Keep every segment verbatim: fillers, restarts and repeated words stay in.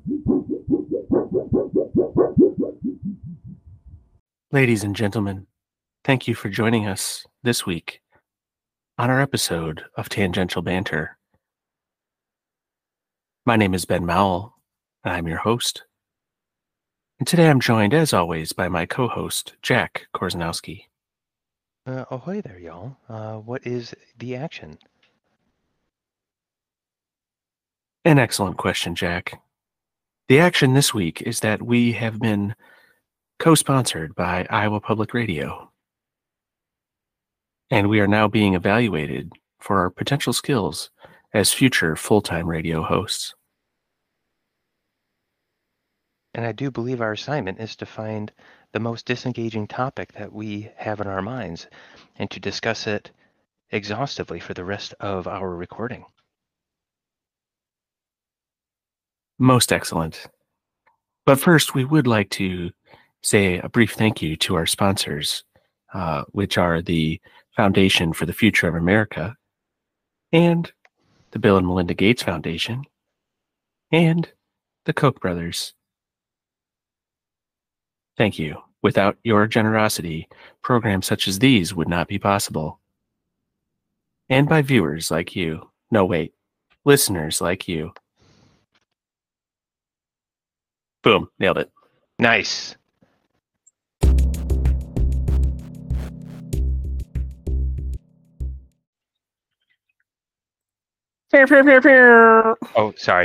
Ladies and gentlemen, thank you for joining us this week on our episode of Tangential Banter. My name is Ben Mowell, and I'm your host. And today I'm joined, as always, by my co-host, Jack Korzanowski. Uh, ahoy there, y'all. Uh, what is the action? An excellent question, Jack. The action this week is that we have been co-sponsored by Iowa Public Radio, and we are now being evaluated for our potential skills as future full-time radio hosts. And I do believe our assignment is to find the most disengaging topic that we have in our minds and to discuss it exhaustively for the rest of our recording. Most excellent. But first, we would like to say a brief thank you to our sponsors, uh, which are the Foundation for the Future of America, and the Bill and Melinda Gates Foundation, and the Koch brothers. Thank you. Without your generosity, programs such as these would not be possible. And by viewers like you. No, wait. Listeners like you. Boom. Nailed it. Nice. Oh, sorry.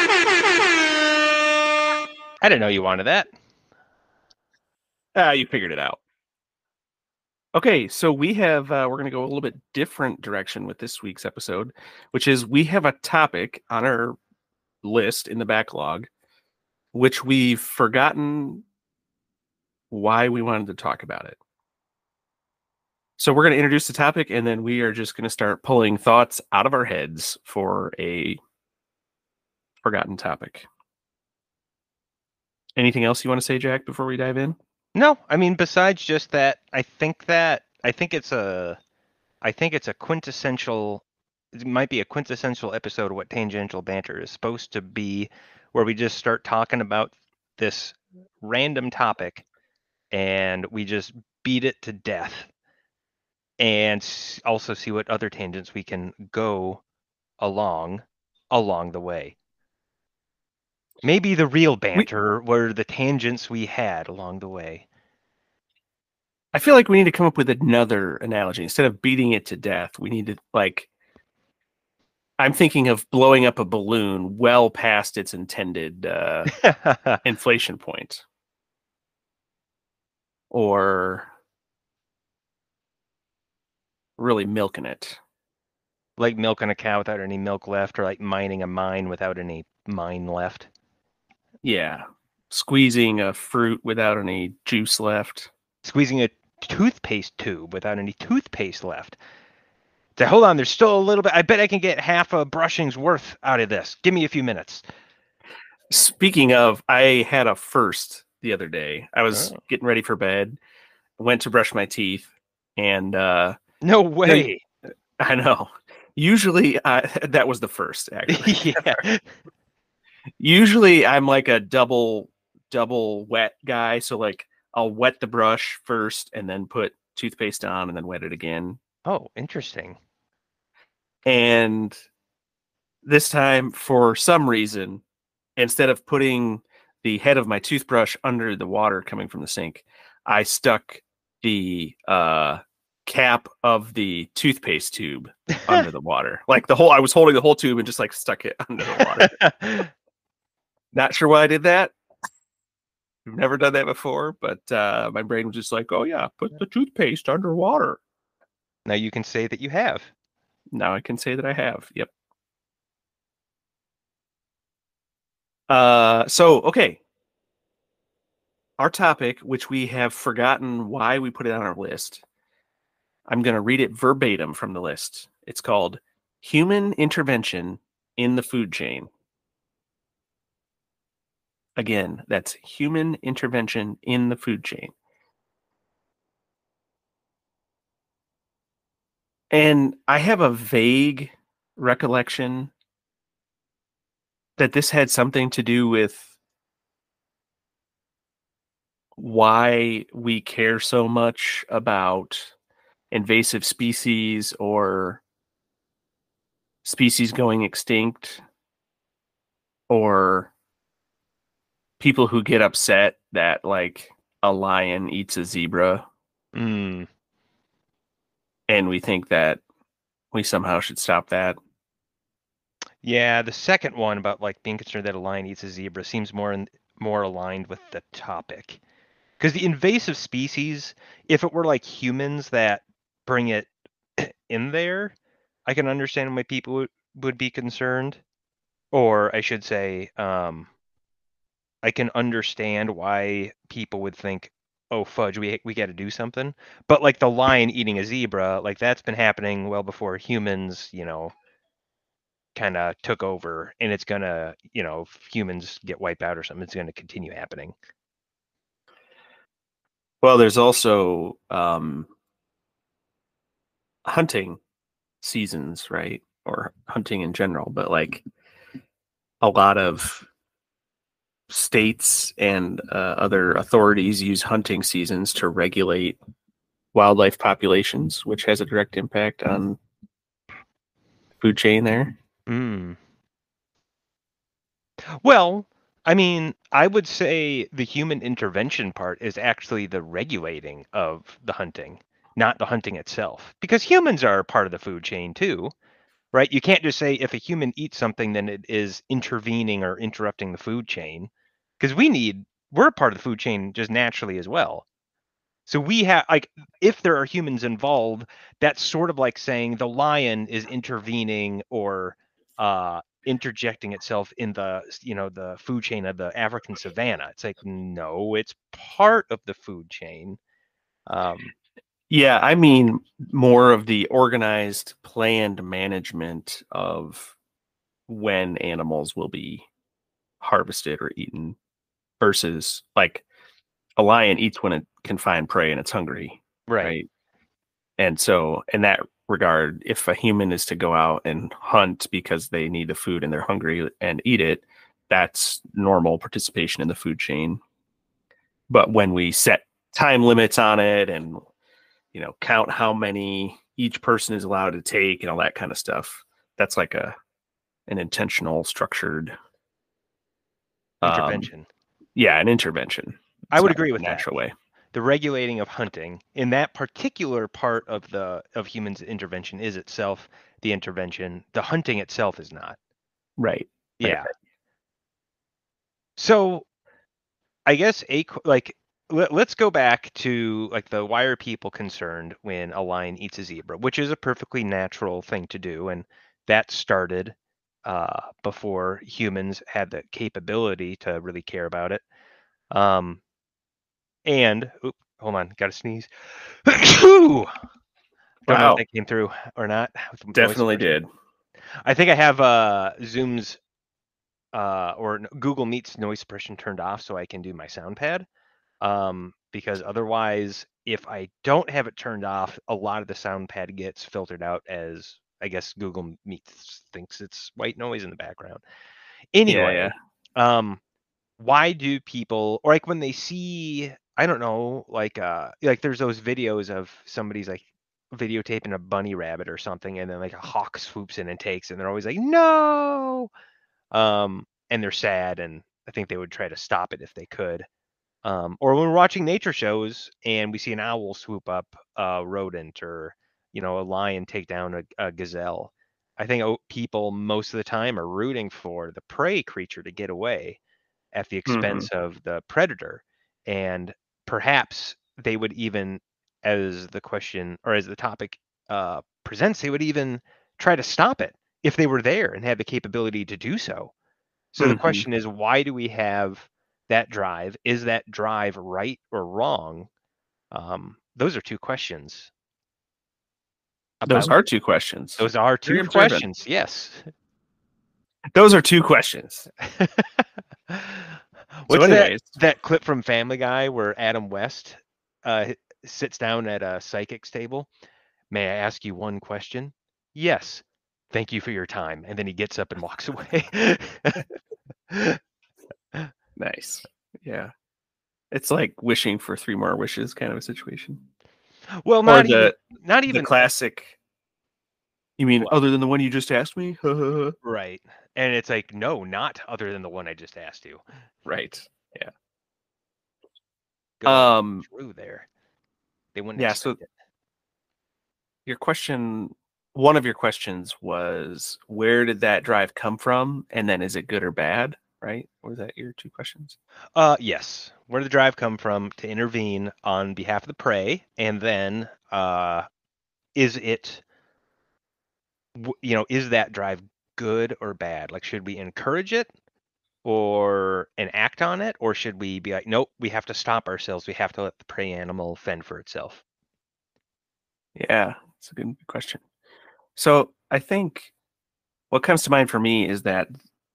I didn't know you wanted that. Ah, you figured it out. Okay, so we have, uh, we're going to go a little bit different direction with this week's episode, which is we have a topic on our list in the backlog, which we've forgotten why we wanted to talk about it. So we're going to introduce the topic, and then we are just going to start pulling thoughts out of our heads for a forgotten topic. Anything else you want to say, Jack, before we dive in? No, I mean, besides just that, I think that, I think it's a, I think it's a quintessential, it might be a quintessential episode of what Tangential Banter is supposed to be, where we just start talking about this random topic and we just beat it to death and also see what other tangents we can go along along the way. Maybe the real banter we, were the tangents we had along the way. I feel like we need to come up with another analogy. Instead of beating it to death, we need to, like, I'm thinking of blowing up a balloon well past its intended uh, inflation point. Or really milking it. Like milking a cow without any milk left, or like mining a mine without any mine left. Yeah. Squeezing a fruit without any juice left. Squeezing a toothpaste tube without any toothpaste left. So hold on, there's still a little bit. I bet I can get half a brushing's worth out of this. Give me a few minutes. Speaking of, I had a first the other day. I was oh. getting ready for bed, went to brush my teeth, and uh no way. You know, I know. Usually, uh, that was the first, actually. Yeah. Usually, I'm like a double double wet guy, so like I'll wet the brush first and then put toothpaste on and then wet it again. Oh, interesting. And this time, for some reason, instead of putting the head of my toothbrush under the water coming from the sink, I stuck the uh, cap of the toothpaste tube under the water. Like the whole, I was holding the whole tube and just like stuck it under the water. Not sure why I did that. I've never done that before, but uh, my brain was just like, oh yeah, put the toothpaste underwater. Now you can say that you have. Now I can say that I have. Yep. Uh, so, okay. Our topic, which we have forgotten why we put it on our list, I'm going to read it verbatim from the list. It's called Human Intervention in the Food Chain. Again, that's human intervention in the food chain. And I have a vague recollection that this had something to do with why we care so much about invasive species or species going extinct, or people who get upset that like a lion eats a zebra, Mm. and we think that we somehow should stop that. Yeah, the second one about like being concerned that a lion eats a zebra seems more in, more aligned with the topic. Because the invasive species, if it were like humans that bring it in there, I can understand why people would, would be concerned. Or I should say, um, I can understand why people would think, "Oh fudge, we we got to do something." But like the lion eating a zebra, like that's been happening well before humans, you know, kind of took over, and it's gonna, you know, if humans get wiped out or something, it's gonna continue happening. Well, there's also um, hunting seasons, right? Or hunting in general, but like a lot of states and uh, other authorities use hunting seasons to regulate wildlife populations, which has a direct impact on food chain there. Mm. Well, I mean, I would say the human intervention part is actually the regulating of the hunting, not the hunting itself. Because humans are part of the food chain too, right? You can't just say if a human eats something, then it is intervening or interrupting the food chain. Because we need, we're part of the food chain just naturally as well. So we have, like, if there are humans involved, that's sort of like saying the lion is intervening or uh, interjecting itself in the, you know, the food chain of the African savanna. It's like, no, it's part of the food chain. Um, Yeah, I mean more of the organized, planned management of when animals will be harvested or eaten versus like a lion eats when it can find prey and it's hungry, right. right? And so, in that regard, if a human is to go out and hunt because they need the food and they're hungry and eat it, that's normal participation in the food chain. But when we set time limits on it and, you know, count how many each person is allowed to take and all that kind of stuff, that's like a an intentional, structured, um, Intervention. yeah, an intervention. I It's would not agree a with that. natural way, The regulating of hunting in that particular part of the of humans intervention is itself the intervention. The hunting itself is not. right? Right. Yeah. So I guess a qu- like let, let's go back to like the why are people concerned when a lion eats a zebra, which is a perfectly natural thing to do, and that started uh, before humans had the capability to really care about it. Um, and oop, hold on, gotta sneeze. Don't know if Wow, that came through or not with noise definitely suppression. did. I think I have uh, Zoom's uh, or n- Google Meet's noise suppression turned off so I can do my sound pad. Um, because otherwise, if I don't have it turned off, a lot of the sound pad gets filtered out as I guess Google Meet thinks it's white noise in the background. Yeah, yeah. Anyway, um, why do people or like when they see I don't know like uh like there's those videos of somebody's like videotaping a bunny rabbit or something and then like a hawk swoops in and takes it and they're always like no um and they're sad and I think they would try to stop it if they could um or when we're watching nature shows and we see an owl swoop up a rodent or you know a lion take down a, a gazelle. I think oh, people most of the time are rooting for the prey creature to get away at the Hmm. expense of the predator. And perhaps they would even, as the question or as the topic uh, presents, they would even try to stop it if they were there and had the capability to do so. So the Hmm. question is, why do we have that drive? Is that drive right or wrong? Um, those are two questions Those about are it. two questions. Those are Very two observant. questions. Yes. Those are two questions. So, What's that anyways, that clip from Family Guy where Adam West uh, sits down at a psychic's table? May I ask you one question? Yes. Thank you for your time. And then he gets up and walks away. Nice. Yeah. It's like wishing for three more wishes kind of a situation. Well, Or not even the not the even classic, you mean what? other than the one you just asked me? Right. And it's like, no, not other than the one I just asked you. Right. Yeah. Good old Um Drew there. They wouldn't yeah, so expect it. your question, one of your questions was where did that drive come from? And then is it good or bad? Right? Or was that your two questions? Uh, yes. Where did the drive come from to intervene on behalf of the prey? And then, uh, is it, w- you know, is that drive good or bad? Like, should we encourage it or and act on it, or should we be like, nope, we have to stop ourselves. We have to let the prey animal fend for itself. Yeah, it's a good question. So I think what comes to mind for me is that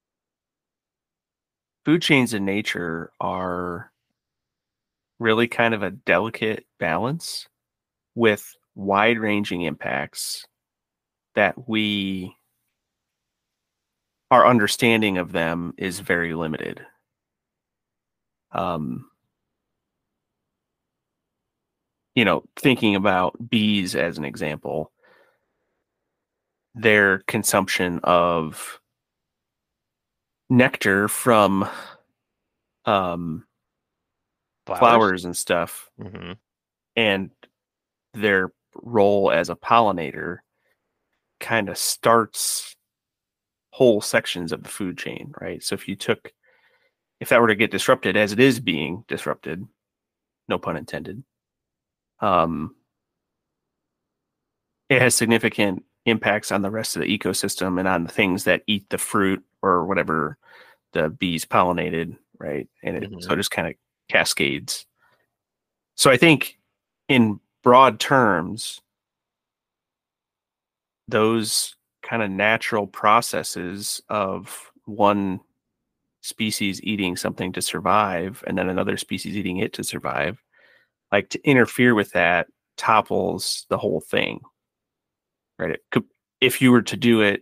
food chains in nature are really kind of a delicate balance with wide ranging impacts that we, our understanding of them is very limited. Um, you know, thinking about bees as an example, their consumption of nectar from um, Flowers? flowers and stuff, Mm-hmm. and their role as a pollinator kind of starts whole sections of the food chain, right? So if you took, if that were to get disrupted as it is being disrupted, no pun intended, um, it has significant impacts on the rest of the ecosystem and on the things that eat the fruit or whatever the bees pollinated, right? And it Mm-hmm. so it just kind of cascades. So I think in broad terms, those kind of natural processes of one species eating something to survive and then another species eating it to survive, like to interfere with that topples the whole thing, right? It could, if you were to do it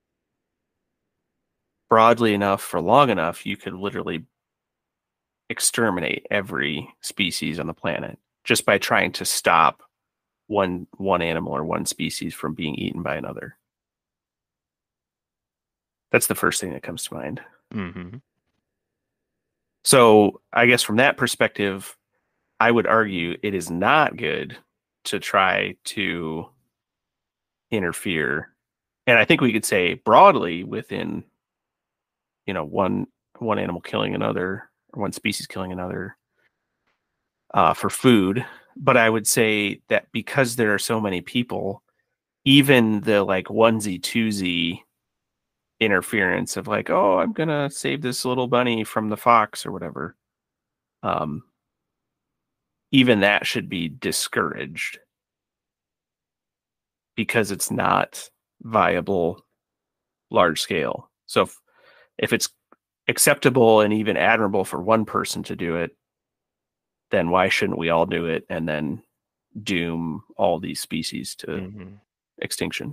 broadly enough for long enough, you could literally exterminate every species on the planet just by trying to stop one one animal or one species from being eaten by another. That's the first thing that comes to mind. Mm-hmm. So I guess from that perspective, I would argue it is not good to try to interfere. And I think we could say broadly within, you know, one one animal killing another or one species killing another uh, for food. But I would say that because there are so many people, even the like onesie twosie interference of like, oh, I'm gonna save this little bunny from the fox or whatever. Um, even that should be discouraged because it's not viable large scale. So if, if it's acceptable and even admirable for one person to do it, then why shouldn't we all do it and then doom all these species to Mm-hmm. extinction?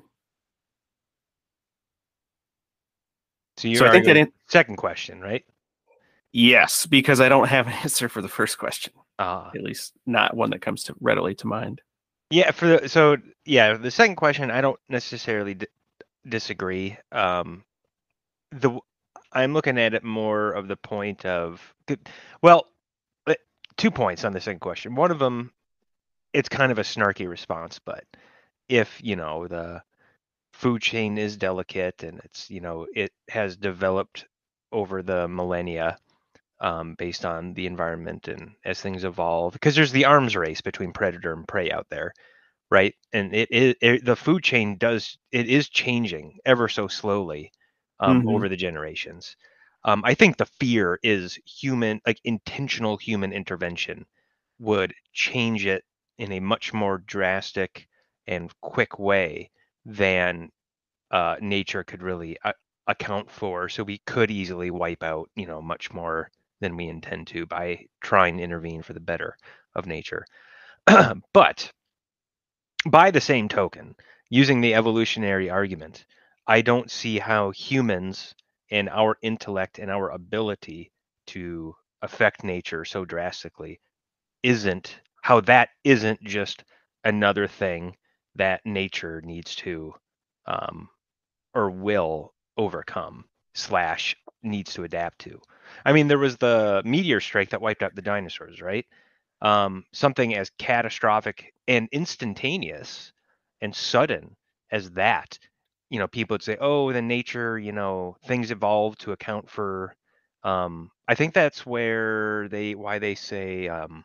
So So you're I think that arguing it, second question, right? yes, because I don't have an answer for the first question, Uh at least not one that comes to readily to mind. yeah, for the, so yeah, the second question I don't necessarily d- disagree. Um the I'm looking at it more of the point of well, uh, two points on the second question. One of them, it's kind of a snarky response, but if, you know, the food chain is delicate and it's, you know, it has developed over the millennia, um, based on the environment and as things evolve, because there's the arms race between predator and prey out there, right? And it, it, it the food chain does it is changing ever so slowly, um, Mm-hmm. over the generations. Um, I think the fear is human, like intentional human intervention would change it in a much more drastic and quick way than uh, nature could really uh, account for. So we could easily wipe out, you know, much more than we intend to by trying to intervene for the better of nature. But by the same token, using the evolutionary argument, I don't see how humans and our intellect and our ability to affect nature so drastically isn't how that isn't just another thing that nature needs to um, or will overcome slash needs to adapt to. I mean, there was the meteor strike that wiped out the dinosaurs, right? Um, something as catastrophic and instantaneous and sudden as that. You know, people would say, "Oh, the nature, you know, things evolve to account for." Um, I think that's where they why they say um,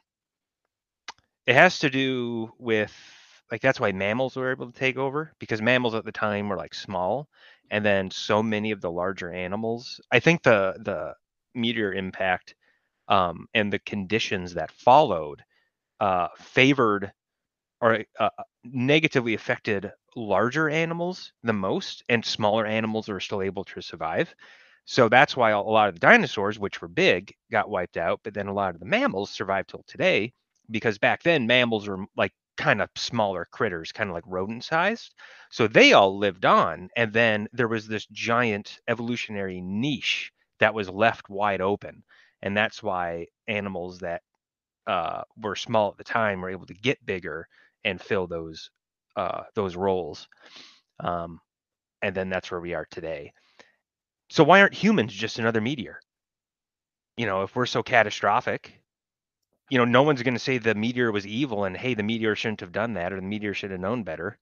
it has to do with like that's why mammals were able to take over because mammals at the time were like small, and then so many of the larger animals. I think the the meteor impact um, and the conditions that followed uh, favored or uh, negatively affected larger animals the most, and smaller animals were still able to survive. So that's why a lot of the dinosaurs, which were big, got wiped out, but then a lot of the mammals survived till today because back then mammals were like kind of smaller critters, kind of like rodent sized. So they all lived on, and then there was this giant evolutionary niche that was left wide open. And that's why animals that uh, were small at the time were able to get bigger and fill those uh, those roles. Um, and then that's where we are today. So why aren't humans just another meteor? You know, if we're so catastrophic, you know, no one's going to say the meteor was evil and hey, the meteor shouldn't have done that or the meteor should have known better.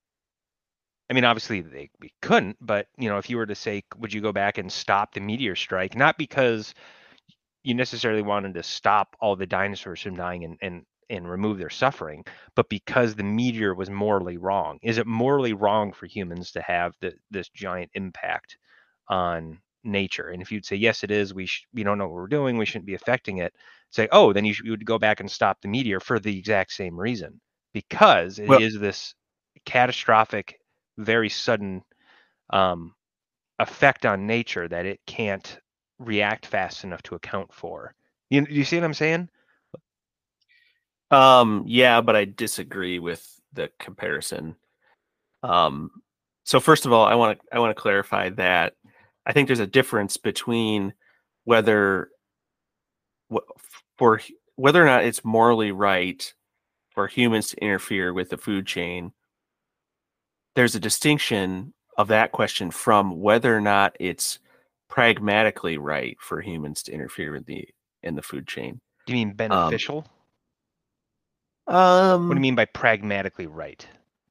I mean, obviously they we couldn't, but you know, if you were to say, would you go back and stop the meteor strike? Not because you necessarily wanted to stop all the dinosaurs from dying and and and remove their suffering, but because the meteor was morally wrong. Is it morally wrong for humans to have the, this giant impact on nature? And if you'd say yes, it is. We sh- we don't know what we're doing. We shouldn't be affecting it. Say, oh, then you, sh- you would go back and stop the meteor for the exact same reason, because it Well, is this catastrophic, very sudden um, effect on nature that it can't react fast enough to account for. You you see what I'm saying? um, yeah, but I disagree with the comparison. Um, so first of all, I want to I want to clarify that I think there's a difference between whether for whether or not it's morally right for humans to interfere with the food chain. There's a distinction of that question from whether or not it's pragmatically right for humans to interfere with the in the food chain. Do you mean Um, beneficial? What do you um, mean by pragmatically right?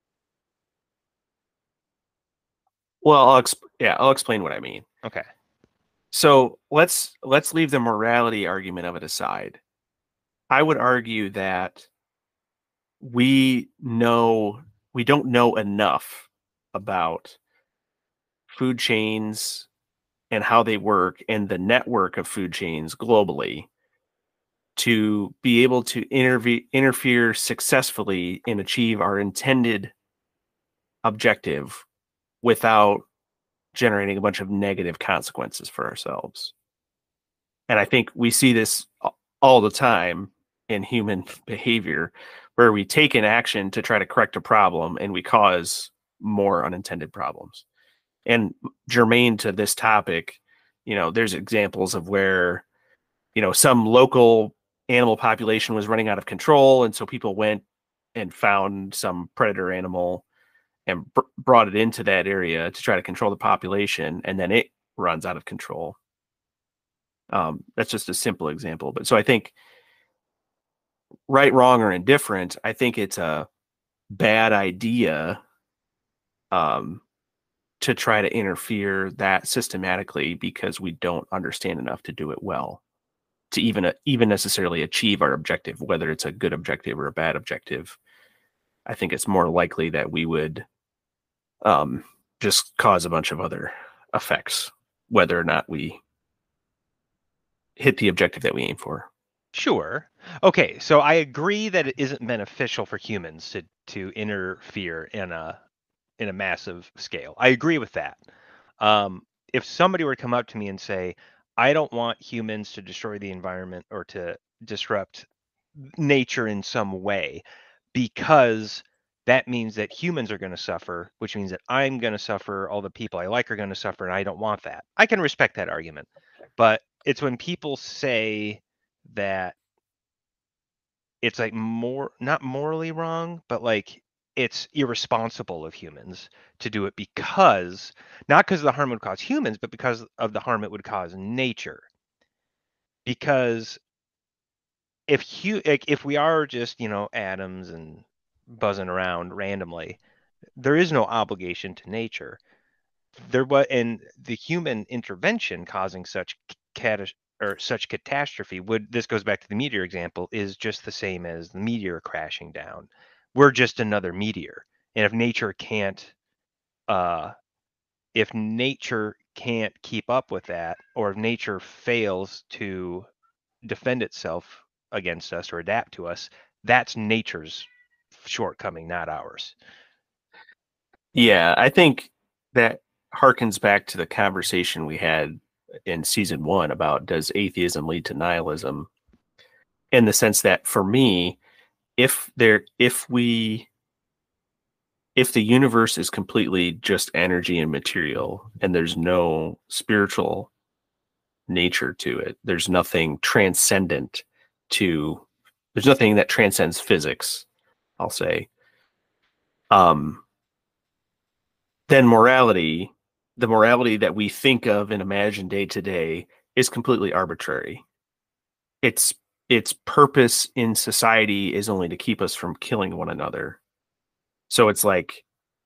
well, I'll exp- yeah, I'll explain what I mean. Okay. So let's let's leave the morality argument of it aside. I would argue that we know we don't know enough about food chains and how they work and the network of food chains globally to be able to interve- interfere successfully and achieve our intended objective without generating a bunch of negative consequences for ourselves. And I think we see this all the time in human behavior where we take an action to try to correct a problem and we cause more unintended problems. And germane to this topic, you know, there's examples of where, you know, some local animal population was running out of control. And so people went and found some predator animal and br- brought it into that area to try to control the population. And then it runs out of control. Um, that's just a simple example. But so I think right, wrong, or indifferent, I think it's a bad idea um, to try to interfere that systematically because we don't understand enough to do it well, to even uh, even necessarily achieve our objective, whether it's a good objective or a bad objective. I think it's more likely that we would um, just cause a bunch of other effects, whether or not we hit the objective that we aim for. Sure. Okay, so I agree that it isn't beneficial for humans to to interfere in a in a massive scale. I agree with that. Um, if somebody were to come up to me and say, "I don't want humans to destroy the environment or to disrupt nature in some way because that means that humans are going to suffer, which means that I'm going to suffer, all the people I like are going to suffer, and I don't want that. I can respect that argument. But it's when people say that it's like more, not morally wrong, but like it's irresponsible of humans to do it because, not because the harm would cause humans, but because of the harm it would cause nature. Because if hu- like, if we are just, you know, atoms and buzzing around randomly, there is no obligation to nature. There was, and the human intervention causing such cat or such catastrophe would, this goes back to the meteor example, is just the same as the meteor crashing down. We're just another meteor. And if nature can't uh if nature can't keep up with that, or if nature fails to defend itself against us or adapt to us, that's nature's shortcoming, not ours. Yeah, I think that harkens back to the conversation we had in season one about does atheism lead to nihilism? In the sense that for me, if there if we if the universe is completely just energy and material and there's no spiritual nature to it, there's nothing transcendent to there's nothing that transcends physics, I'll say. Um then morality, the morality that we think of and imagine day to day is completely arbitrary. Its its purpose in society is only to keep us from killing one another. So it's like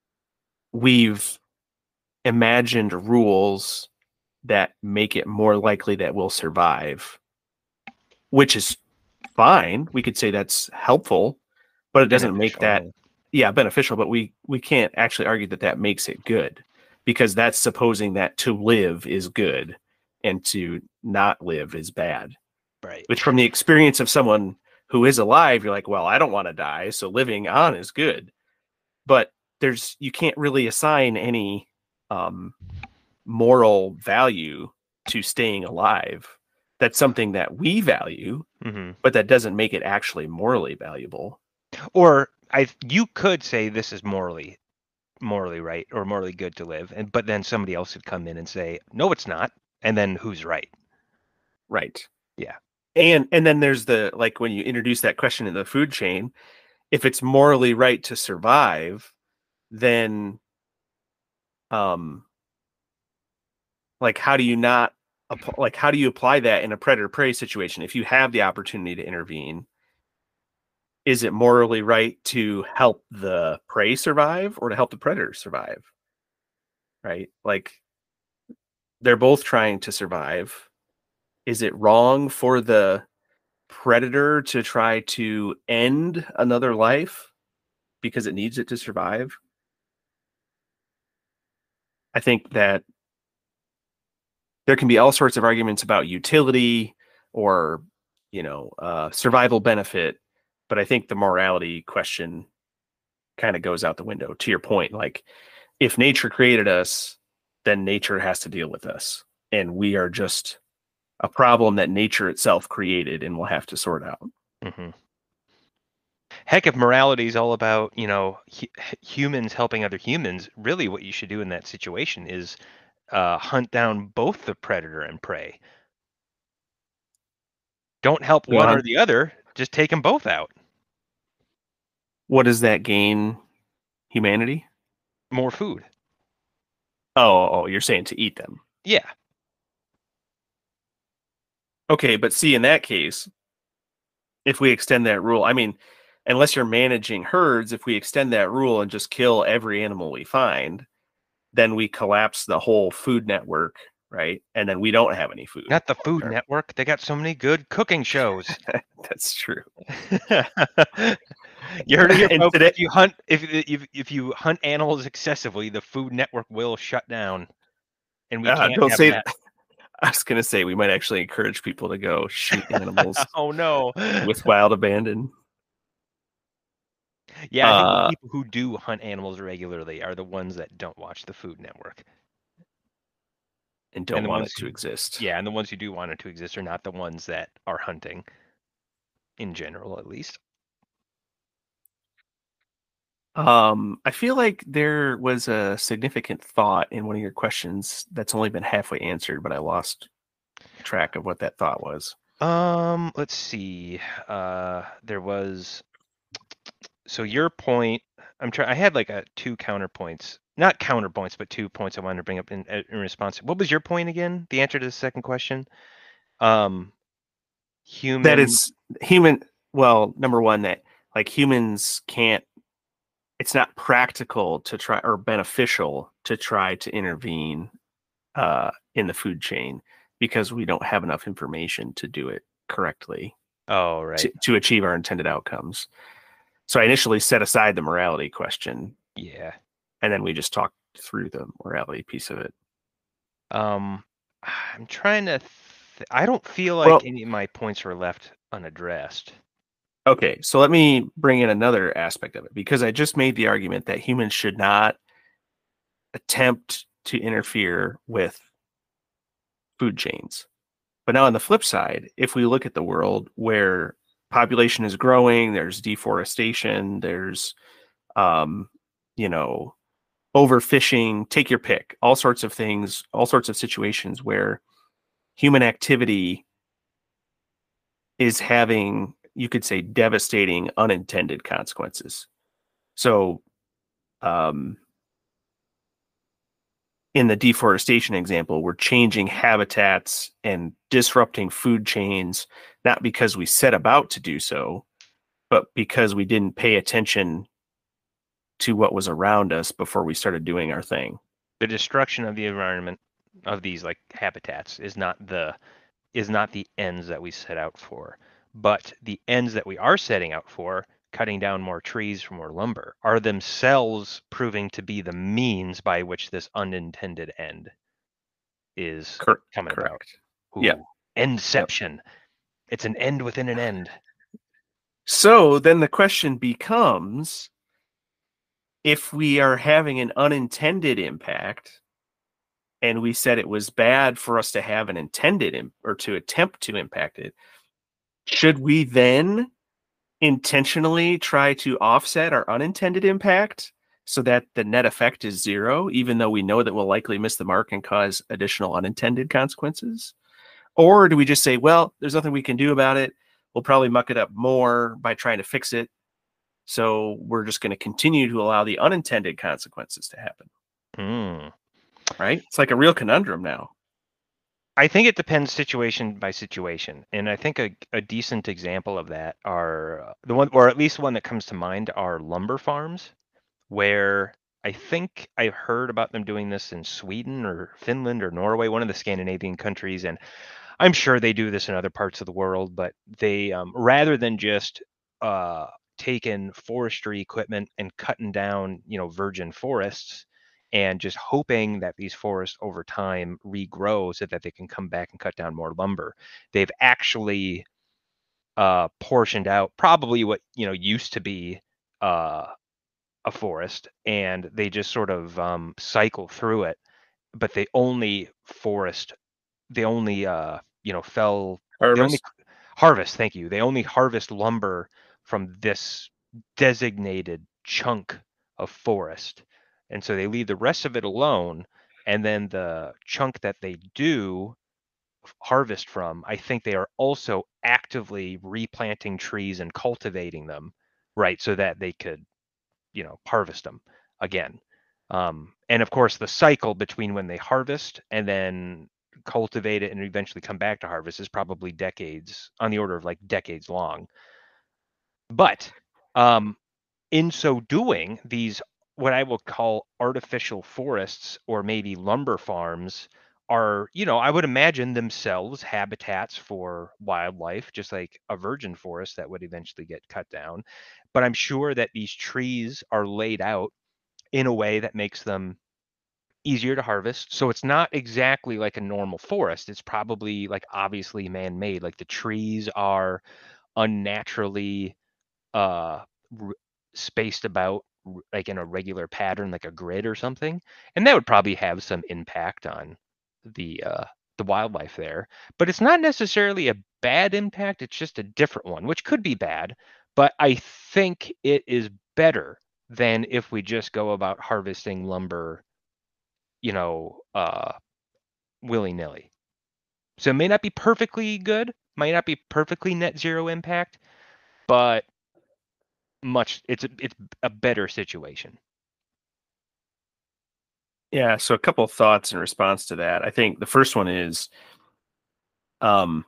we've imagined rules that make it more likely that we'll survive, which is fine. We could say that's helpful, but it doesn't make that, Beneficial. yeah, beneficial. But we we can't actually argue that that makes it good, because that's supposing that to live is good and to not live is bad. Right. Which, from the experience of someone who is alive, you're like, well, I don't want to die, so living on is good. But there's you can't really assign any um, moral value to staying alive. That's something that we value, Mm-hmm. but that doesn't make it actually morally valuable. Or I, you could say this is morally morally right or morally good to live, and but then somebody else would come in and say, no, it's not. And then who's right? Right. Yeah. And and then there's the, like, when you introduce that question in the food chain, if it's morally right to survive, then um like how do you not like how do you apply that in a predator prey situation? If you have the opportunity to intervene, is it morally right to help the prey survive or to help the predator survive? Right? Like, they're both trying to survive. Is it wrong for the predator to try to end another life because it needs it to survive? I think that there can be all sorts of arguments about utility or, you know, uh, survival benefit, but I think the morality question kind of goes out the window. To your point, like, if nature created us, then nature has to deal with us, and we are just a problem that nature itself created and will have to sort out. Mm-hmm. Heck, if morality is all about, you know, hu- humans helping other humans, really what you should do in that situation is uh, hunt down both the predator and prey. Don't help You know, one or huh? the other, just take them both out. What does that gain humanity? More food. Oh, oh, you're saying to eat them. Yeah. Okay, but see, in that case, if we extend that rule, I mean, unless you're managing herds, if we extend that rule and just kill every animal we find, then we collapse the whole food network, right? And then we don't have any food. Not the Food Network. They got so many good cooking shows. That's true. You heard it here, And folks. today, If you hunt, if if if you hunt animals excessively, the Food Network will shut down, and we uh, can't don't have say that. I was gonna say we might actually encourage people to go shoot animals Oh no. with wild abandon. Yeah, I think the Uh, people who do hunt animals regularly are the ones that don't watch the Food Network. and And don't the want ones it to who, exist. yeah, and the ones who do want it to exist are not the ones that are hunting, in general, at least. Um, I feel like there was a significant thought in one of your questions that's only been halfway answered, but I lost track of what that thought was. Um, let's see. Uh, there was so your point. I'm trying. I had like a two counterpoints, not counterpoints, but two points I wanted to bring up in, in response. What was your point again? The answer to the second question. Um, That human. it's human. Well, number one, that like humans can't, it's not practical to try or beneficial to try to intervene uh, in the food chain because we don't have enough information to do it correctly Oh, to, right. to achieve our intended outcomes. So I initially set aside the morality question, Yeah. and then we just talked through the morality piece of it. Um, I'm trying to. Th- I don't feel like Well, any of my points were left unaddressed. okay, so let me bring in another aspect of it because I just made the argument that humans should not attempt to interfere with food chains. But now on the flip side, if we look at the world where population is growing, there's deforestation, there's um, you know, overfishing, take your pick, all sorts of things, all sorts of situations where human activity is having, you could say, devastating unintended consequences. So, um, in the deforestation example, we're changing habitats and disrupting food chains, not because we set about to do so, but because we didn't pay attention to what was around us before we started doing our thing. The destruction of the environment of these like habitats is not the is not the ends that we set out for. But the ends that we are setting out for, cutting down more trees for more lumber, are themselves proving to be the means by which this unintended end is Cor- coming about. correct. Yeah. Ooh, Yep. endception. It's an end within an end. So then the question becomes, if we are having an unintended impact and we said it was bad for us to have an intended Im- or to attempt to impact it, should we then intentionally try to offset our unintended impact so that the net effect is zero, even though we know that we'll likely miss the mark and cause additional unintended consequences? Or do we just say, well, there's nothing we can do about it? We'll probably muck it up more by trying to fix it. So we're just going to continue to allow the unintended consequences to happen, Hmm. right? It's like a real conundrum now. I think it depends situation by situation, and I think a, a decent example of that are uh, the one, or at least one that comes to mind, are lumber farms, where I think I've heard about them doing this in Sweden or Finland or Norway, one of the Scandinavian countries, and I'm sure they do this in other parts of the world, but they um, rather than just uh, taking forestry equipment and cutting down, you know, virgin forests and just hoping that these forests over time regrow so that they can come back and cut down more lumber. They've actually uh, portioned out probably what, you know, used to be uh, a forest, and they just sort of um, cycle through it, but they only forest they only uh you know fell they only Harvest. harvest, thank you, they only harvest lumber from this designated chunk of forest, and so they leave the rest of it alone, and then the chunk that they do harvest from, I think they are also actively replanting trees and cultivating them, right, so that they could, you know, harvest them again. Um, and of course, the cycle between when they harvest and then cultivate it and eventually come back to harvest is probably decades, on the order of like decades long. But um, in so doing, these what I will call artificial forests or maybe lumber farms are, you know, I would imagine themselves habitats for wildlife, just like a virgin forest that would eventually get cut down. But I'm sure that these trees are laid out in a way that makes them easier to harvest. So it's not exactly like a normal forest. It's probably like obviously man-made. Like the trees are unnaturally uh r- spaced about r- like in a regular pattern, like a grid or something. And that would probably have some impact on the uh the wildlife there. But it's not necessarily a bad impact, it's just a different one, which could be bad, but I think it is better than if we just go about harvesting lumber, you know, uh, willy-nilly. So it may not be perfectly good, might not be perfectly net zero impact, but much it's a, it's a better situation. Yeah, so a couple of thoughts in response to that. I think the first one is um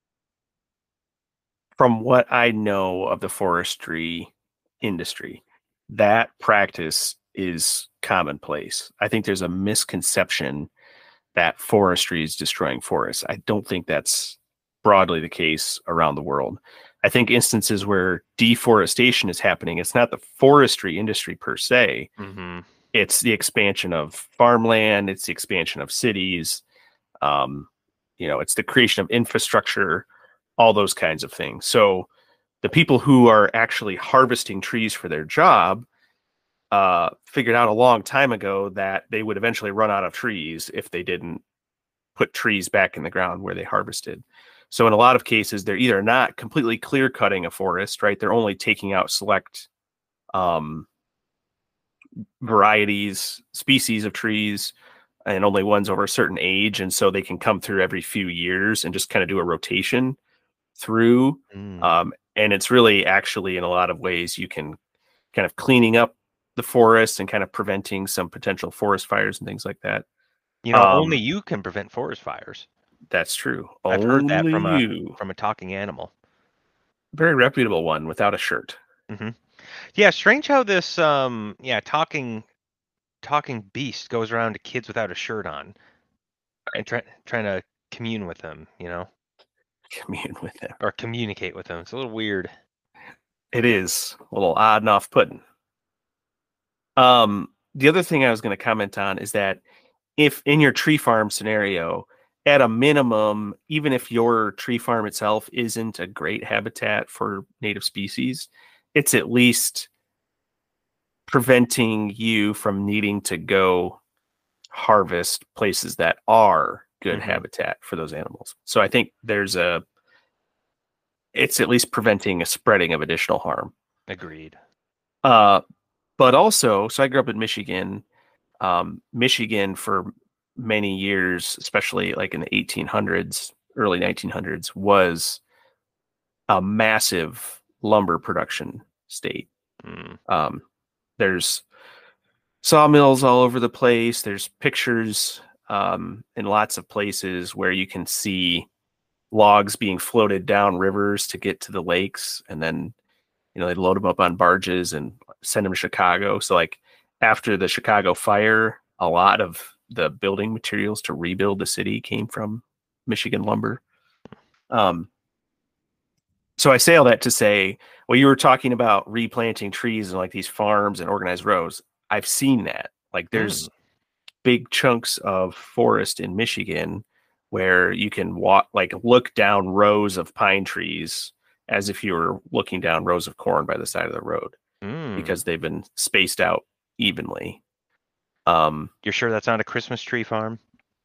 from what I know of the forestry industry, that practice is commonplace. I think there's a misconception that forestry is destroying forests. I don't think that's broadly the case around the world. I think instances where deforestation is happening, it's not the forestry industry per se, Mm-hmm. it's the expansion of farmland, it's the expansion of cities, um, you know, it's the creation of infrastructure, all those kinds of things. So the people who are actually harvesting trees for their job uh, figured out a long time ago that they would eventually run out of trees if they didn't put trees back in the ground where they harvested. So in a lot of cases, they're either not completely clear cutting a forest, right? They're only taking out select um, varieties, species of trees, and only ones over a certain age. And so they can come through every few years and just kind of do a rotation through. Mm. Um, and it's really actually, in a lot of ways, you can kind of cleaning up the forest and kind of preventing some potential forest fires and things like that. You know, only Um, you can prevent forest fires. that's true. I've heard that Only from a you. from a talking animal. Very reputable one without a shirt. Mm-hmm. Yeah, strange how this um yeah talking talking beast goes around to kids without a shirt on and try, trying to commune with them, you know, Commune with them. or communicate with them. It's a little weird. It is a little odd and off putting. Um, the other thing I was going to comment on is that if in your tree farm scenario, at a minimum, even if your tree farm itself isn't a great habitat for native species, it's at least preventing you from needing to go harvest places that are good Mm-hmm. habitat for those animals. So I think there's a, it's at least preventing a spreading of additional harm. Agreed. Uh, but also, so I grew up in Michigan. Um, Michigan for many years, especially like in the eighteen hundreds, early nineteen hundreds, was a massive lumber production state. Mm. Um, there's sawmills all over the place. There's pictures um, in lots of places where you can see logs being floated down rivers to get to the lakes, and then you know they load them up on barges and send them to Chicago. So like after the Chicago fire, a lot of the building materials to rebuild the city came from Michigan lumber. Um, so I say all that to say, well, you were talking about replanting trees and like these farms and organized rows. I've seen that. Like Mm. there's big chunks of forest in Michigan where you can walk, like look down rows of pine trees as if you were looking down rows of corn by the side of the road Mm. because they've been spaced out evenly. Um, You're sure that's not a Christmas tree farm?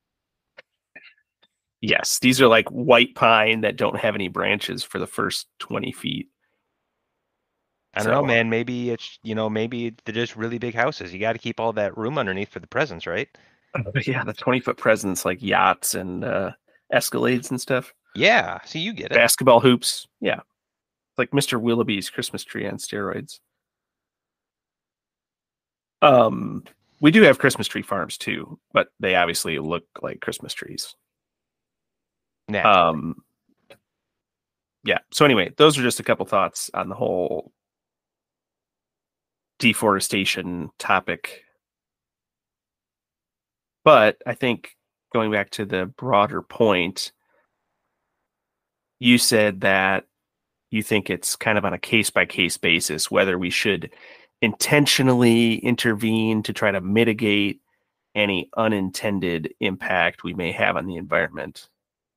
yes, these are like white pine that don't have any branches for the first twenty feet. I don't know, So, man. Maybe it's, you know, maybe they're just really big houses. You got to keep all that room underneath for the presents, right? but yeah, the twenty foot presents like yachts and uh, Escalades and stuff, Yeah. See, you get it. basketball hoops. Yeah, like Mister Willoughby's Christmas tree on steroids. Um, we do have Christmas tree farms too, but they obviously look like Christmas trees. Naturally. Um, yeah. So anyway, those are just a couple thoughts on the whole deforestation topic. But I think going back to the broader point, you said that you think it's kind of on a case by case basis whether we should intentionally intervene to try to mitigate any unintended impact we may have on the environment.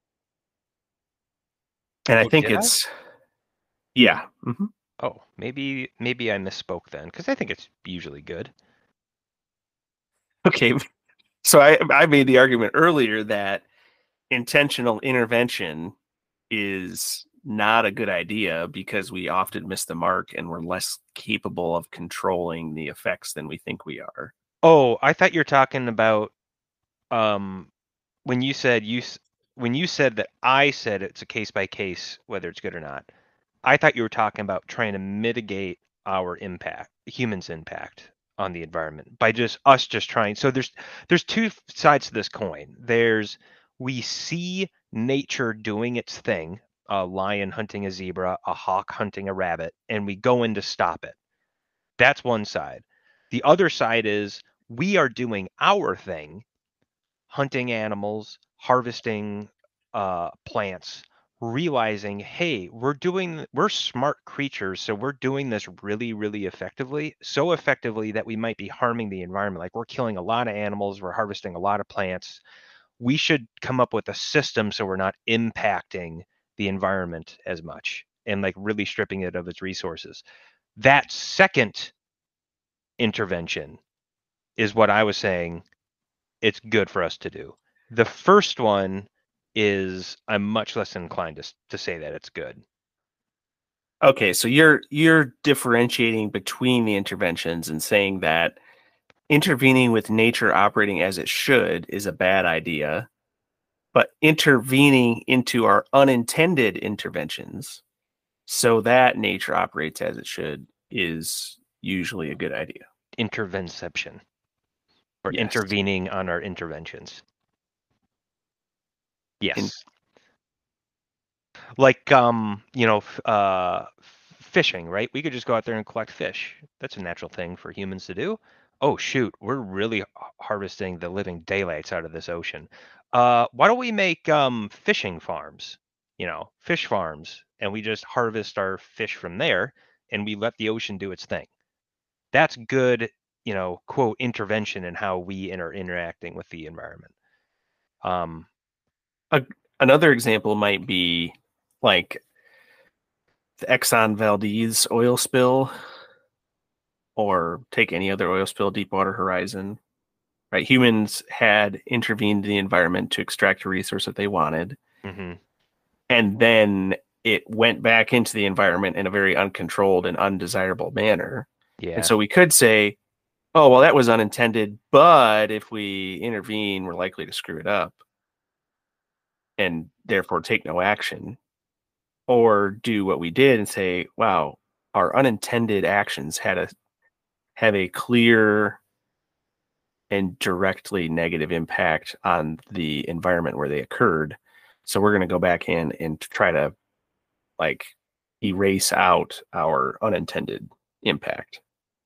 And I Oh, think did I? it's, yeah. Mhm. Oh, maybe maybe I misspoke then, because I think it's usually good. Okay. So I, I made the argument earlier that intentional intervention is not a good idea because we often miss the mark and we're less capable of controlling the effects than we think we are. Oh, I thought you're talking about um when you said you s- when you said that I said it's a case by case whether it's good or not. I thought you were talking about trying to mitigate our impact, humans' impact on the environment by just us just trying. So there's there's two f- sides to this coin. There's we see nature doing its thing, a lion hunting a zebra, a hawk hunting a rabbit, and we go in to stop it. That's one side. The other side is we are doing our thing, hunting animals, harvesting uh, plants, realizing, hey, we're doing, we're smart creatures, so we're doing this really, really effectively, so effectively that we might be harming the environment. Like we're killing a lot of animals, we're harvesting a lot of plants. We should come up with a system so we're not impacting the environment as much and like really stripping it of its resources. That second intervention is what I was saying it's good for us to do. The first one is I'm much less inclined to to say that it's good. Okay, so you're you're differentiating between the interventions and saying that intervening with nature operating as it should is a bad idea, but intervening into our unintended interventions so that nature operates as it should is usually a good idea. Intervenception or Yes. intervening on our interventions. In, Yes. Like um, you know, f- uh fishing, right? We could just go out there and collect fish. That's a natural thing for humans to do. Oh shoot, we're really h- harvesting the living daylights out of this ocean. Uh, why don't we make um fishing farms? You know, fish farms, and we just harvest our fish from there, and we let the ocean do its thing. That's good, you know, quote intervention in how we are interacting with the environment. Um, a, Another example might be like the Exxon Valdez oil spill, or take any other oil spill, Deepwater Horizon. Right, humans had intervened in the environment to extract a resource that they wanted, mhm, and then it went back into the environment in a very uncontrolled and undesirable manner. And yeah, so we could say, oh, well, that was unintended, but if we intervene, we're likely to screw it up and therefore take no action. Or do what we did and say, wow, our unintended actions had a have a clear and directly negative impact on the environment where they occurred. So we're going to go back in and try to like erase out our unintended impact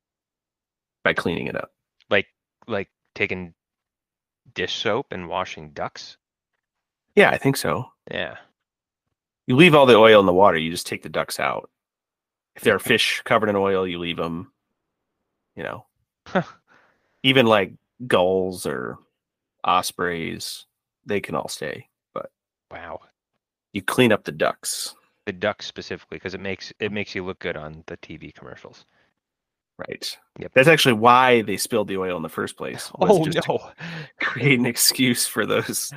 by cleaning it up. like like taking dish soap and washing ducks. Yeah, I think so. Yeah. You leave all the oil in the water, you just take the ducks out. If there are fish covered in oil, you leave them, you know, even like gulls or ospreys, they can all stay, but Wow. you clean up the ducks. The ducks specifically, because it makes it makes you look good on the T V commercials. Right. Yep. That's actually why they spilled the oil in the first place, was Oh just to no. create an excuse for those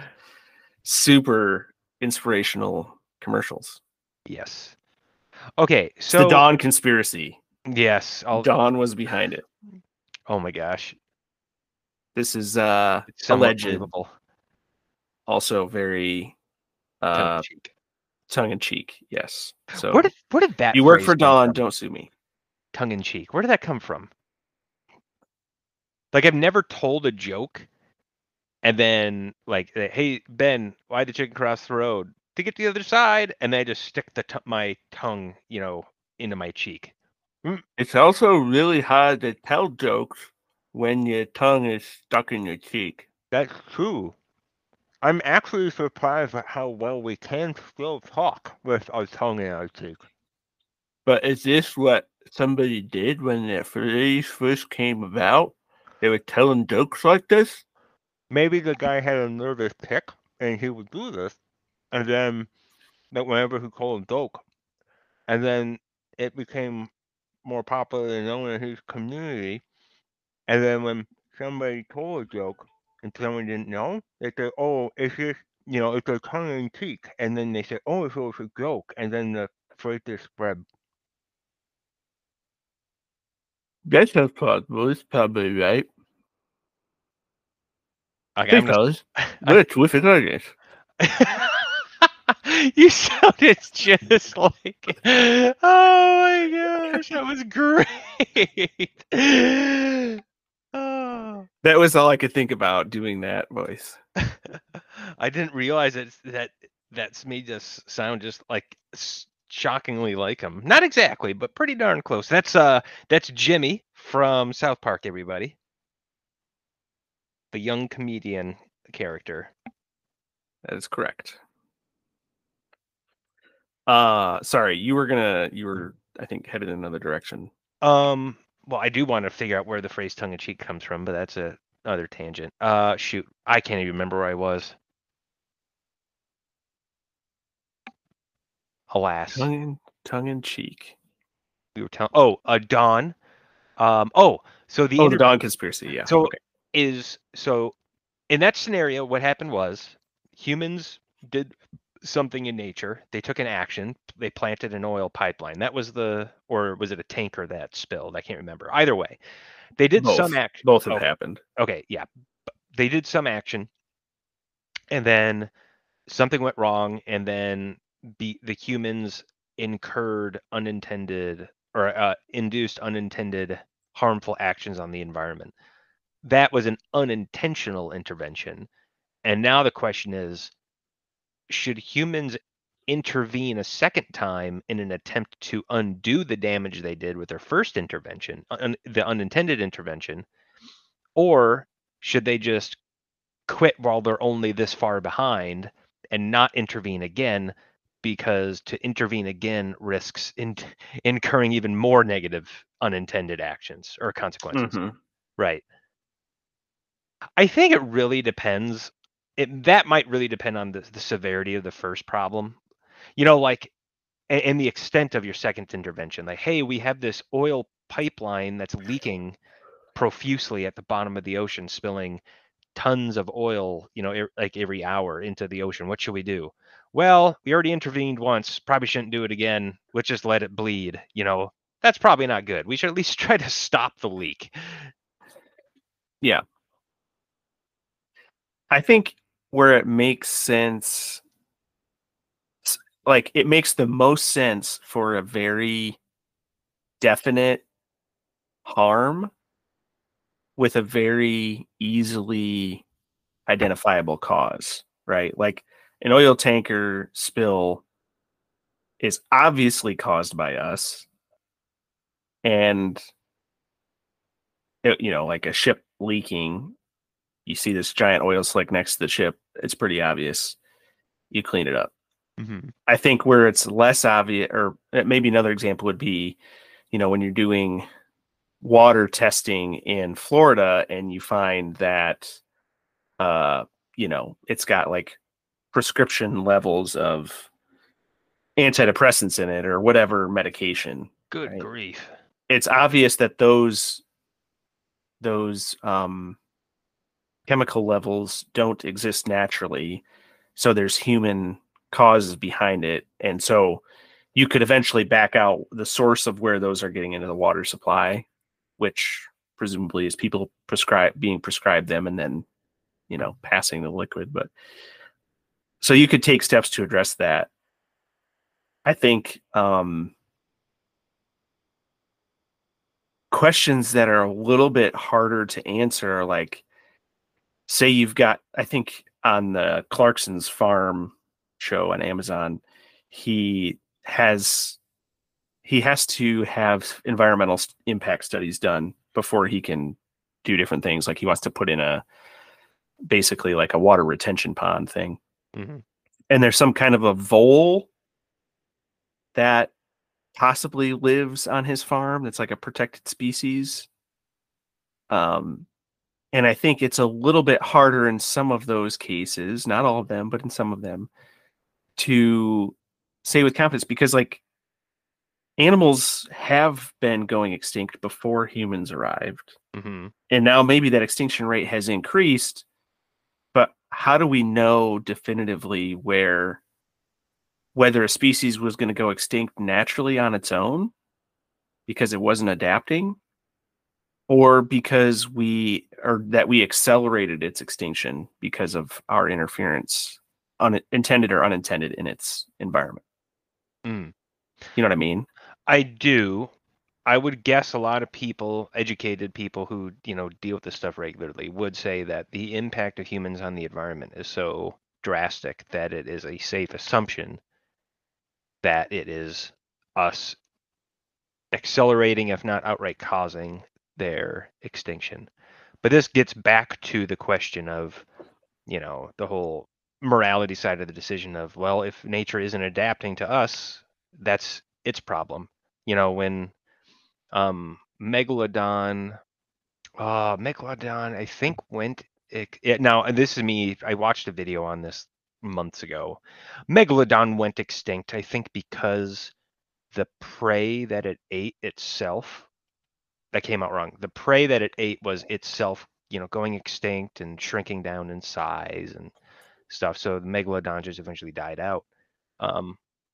super inspirational commercials. Yes. Okay, It's the so Dawn conspiracy. yes, I'll Dawn was behind it. oh my gosh. This is uh It's somewhat alleged, believable. also very Tongue in uh cheek. tongue in cheek. Yes. Where did So where did that you work phrase for come Dawn, from? don't sue me. Tongue in cheek. Where did that come from? Like I've never told a joke and then like, uh, hey Ben, why the chicken cross the road? To get to the other side, and then I just stick the t- my tongue, you know, into my cheek. Mm, It's also really hard to tell jokes when your tongue is stuck in your cheek. that's true. I'm actually surprised at how well we can still talk with our tongue in our cheek. But is this what somebody did when the phrase first came about? They were telling jokes like this? Maybe the guy had a nervous tick and he would do this, and then that whenever he called a joke, and then it became more popular and known in his community. And then when somebody told a joke and someone didn't know, they say, "Oh, is this you know, it's a tongue in cheek, and then they say, "Oh, so it's a joke," and then the phrase is spread. That sounds possible. It's probably right. Okay, I'm gonna. Because we're terrific artists. You sounded just like. Oh my gosh, that was great. Oh. That was all I could think about doing that voice. I didn't realize that that that's made us sound just like shockingly like him. Not exactly, but pretty darn close. That's uh that's Jimmy from South Park, everybody. The young comedian character. That is correct. Uh sorry, you were gonna you were I think headed in another direction. Um well, I do want to figure out where the phrase tongue in cheek comes from, but that's a other tangent. Uh shoot, I can't even remember where I was. Alas. Tongue in, tongue in cheek. We were telling oh, uh Dawn. Um oh, so the Oh, inter- the Dawn conspiracy, yeah. So okay. is so in that scenario, what happened was humans did something in nature. They took an action. They planted an oil pipeline. That was the, or was it a tanker that spilled? I can't remember. Either way, they did Both. some action. Both have oh, happened. Okay, yeah. They did some action, and then something went wrong, and then be, the humans incurred unintended or uh, induced unintended harmful actions on the environment. That was an unintentional intervention. And now the question is, should humans intervene a second time in an attempt to undo the damage they did with their first intervention, un- the unintended intervention, or should they just quit while they're only this far behind and not intervene again, because to intervene again risks in- incurring even more negative unintended actions or consequences? Mm-hmm. Right. I think it really depends. It, that might really depend on the, the severity of the first problem. You know, like, and, and the extent of your second intervention. Like, hey, we have this oil pipeline that's leaking profusely at the bottom of the ocean, spilling tons of oil, you know, er, like every hour into the ocean. What should we do? Well, we already intervened once. Probably shouldn't do it again. Let's just let it bleed. You know, that's probably not good. We should at least try to stop the leak. Yeah. I think where it makes sense, like it makes the most sense for a very definite harm with a very easily identifiable cause, right? Like an oil tanker spill is obviously caused by us. And, it, you know, like a ship leaking, you see this giant oil slick next to the ship, it's pretty obvious. You clean it up. Mm-hmm. I think where it's less obvious, or maybe another example would be, you know, when you're doing water testing in Florida and you find that, uh, you know, it's got like prescription levels of antidepressants in it or whatever medication. Good right? grief. It's obvious that those those um, chemical levels don't exist naturally. So there's human causes behind it. And so you could eventually back out the source of where those are getting into the water supply, which presumably is people prescribe being prescribed them and then, you know, passing the liquid. But so you could take steps to address that. I think um, questions that are a little bit harder to answer are like, say you've got, I think on the Clarkson's Farm show on Amazon, he has he has to have environmental impact studies done before he can do different things. Like he wants to put in a basically like a water retention pond thing. Mm-hmm. And there's some kind of a vole that possibly lives on his farm that's like a protected species. Um, and I think it's a little bit harder in some of those cases, not all of them, but in some of them, to say with confidence, because like animals have been going extinct before humans arrived. Mm-hmm. And now maybe that extinction rate has increased, but how do we know definitively where whether a species was going to go extinct naturally on its own because it wasn't adapting, or because we or that we accelerated its extinction because of our interference, unintended or unintended, in its environment? Mm. You know what I mean? I do. I would guess a lot of people, educated people who, you know, deal with this stuff regularly, would say that the impact of humans on the environment is so drastic that it is a safe assumption that it is us accelerating, if not outright causing, their extinction. But this gets back to the question of, you know, the whole morality side of the decision of, well, if nature isn't adapting to us, that's its problem. You know, when um, Megalodon, uh, Megalodon, I think went, it, it, now, and this is me, I watched a video on this months ago. Megalodon went extinct, I think, because the prey that it ate itself, that came out wrong. The prey that it ate was itself, you know, going extinct and shrinking down in size and stuff. So the Megalodon just eventually died out. Um,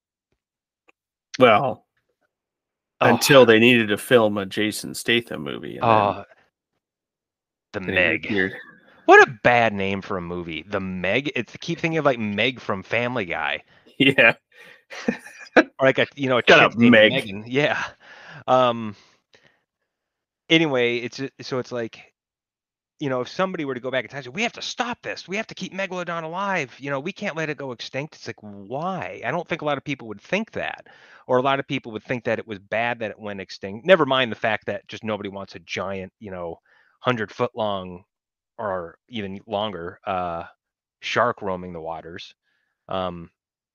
Well, oh, until they needed to film a Jason Statham movie, and then, uh, the then he Meg. appeared. What a bad name for a movie. The Meg. It's keep thinking of like Meg from Family Guy, Yeah. or like a you know a Shut chick up, named Meg. Megan. Yeah. Um. Anyway, it's so it's like, you know, if somebody were to go back in time and say, we have to stop this, we have to keep Megalodon alive, you know, we can't let it go extinct. It's like, why? I don't think a lot of people would think that, or a lot of people would think that it was bad that it went extinct. Never mind the fact that just nobody wants a giant, you know, hundred foot long or even longer uh, shark roaming the waters. Um,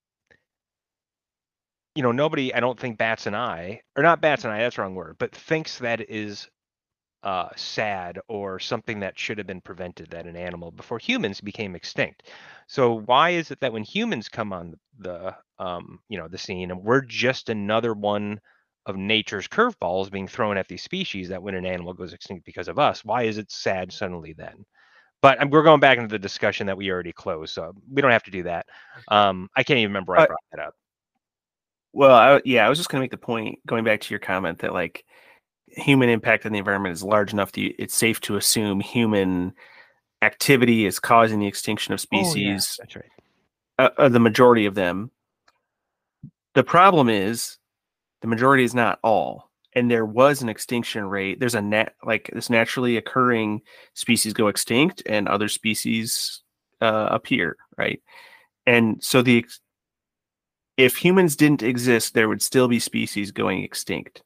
you know, nobody, I don't think bats an eye, or not bats an eye, that's the wrong word, but thinks that it is uh, sad or something that should have been prevented, that an animal before humans became extinct. So why is it that when humans come on the um, you know the scene, and we're just another one of nature's curveballs being thrown at these species, that when an animal goes extinct because of us, why is it sad suddenly then? But um, we're going back into the discussion that we already closed, so we don't have to do that. Um, I can't even remember I Uh, brought that up. well, I, yeah, I was just going to make the point, going back to your comment, that like human impact on the environment is large enough that it's safe to assume human activity is causing the extinction of Oh yeah, species, that's right. uh, uh, the majority of them. The problem is the majority is not all. And there was an extinction rate. There's a nat like this naturally occurring species go extinct and other species uh, appear, right? And so the if humans didn't exist, there would still be species going extinct.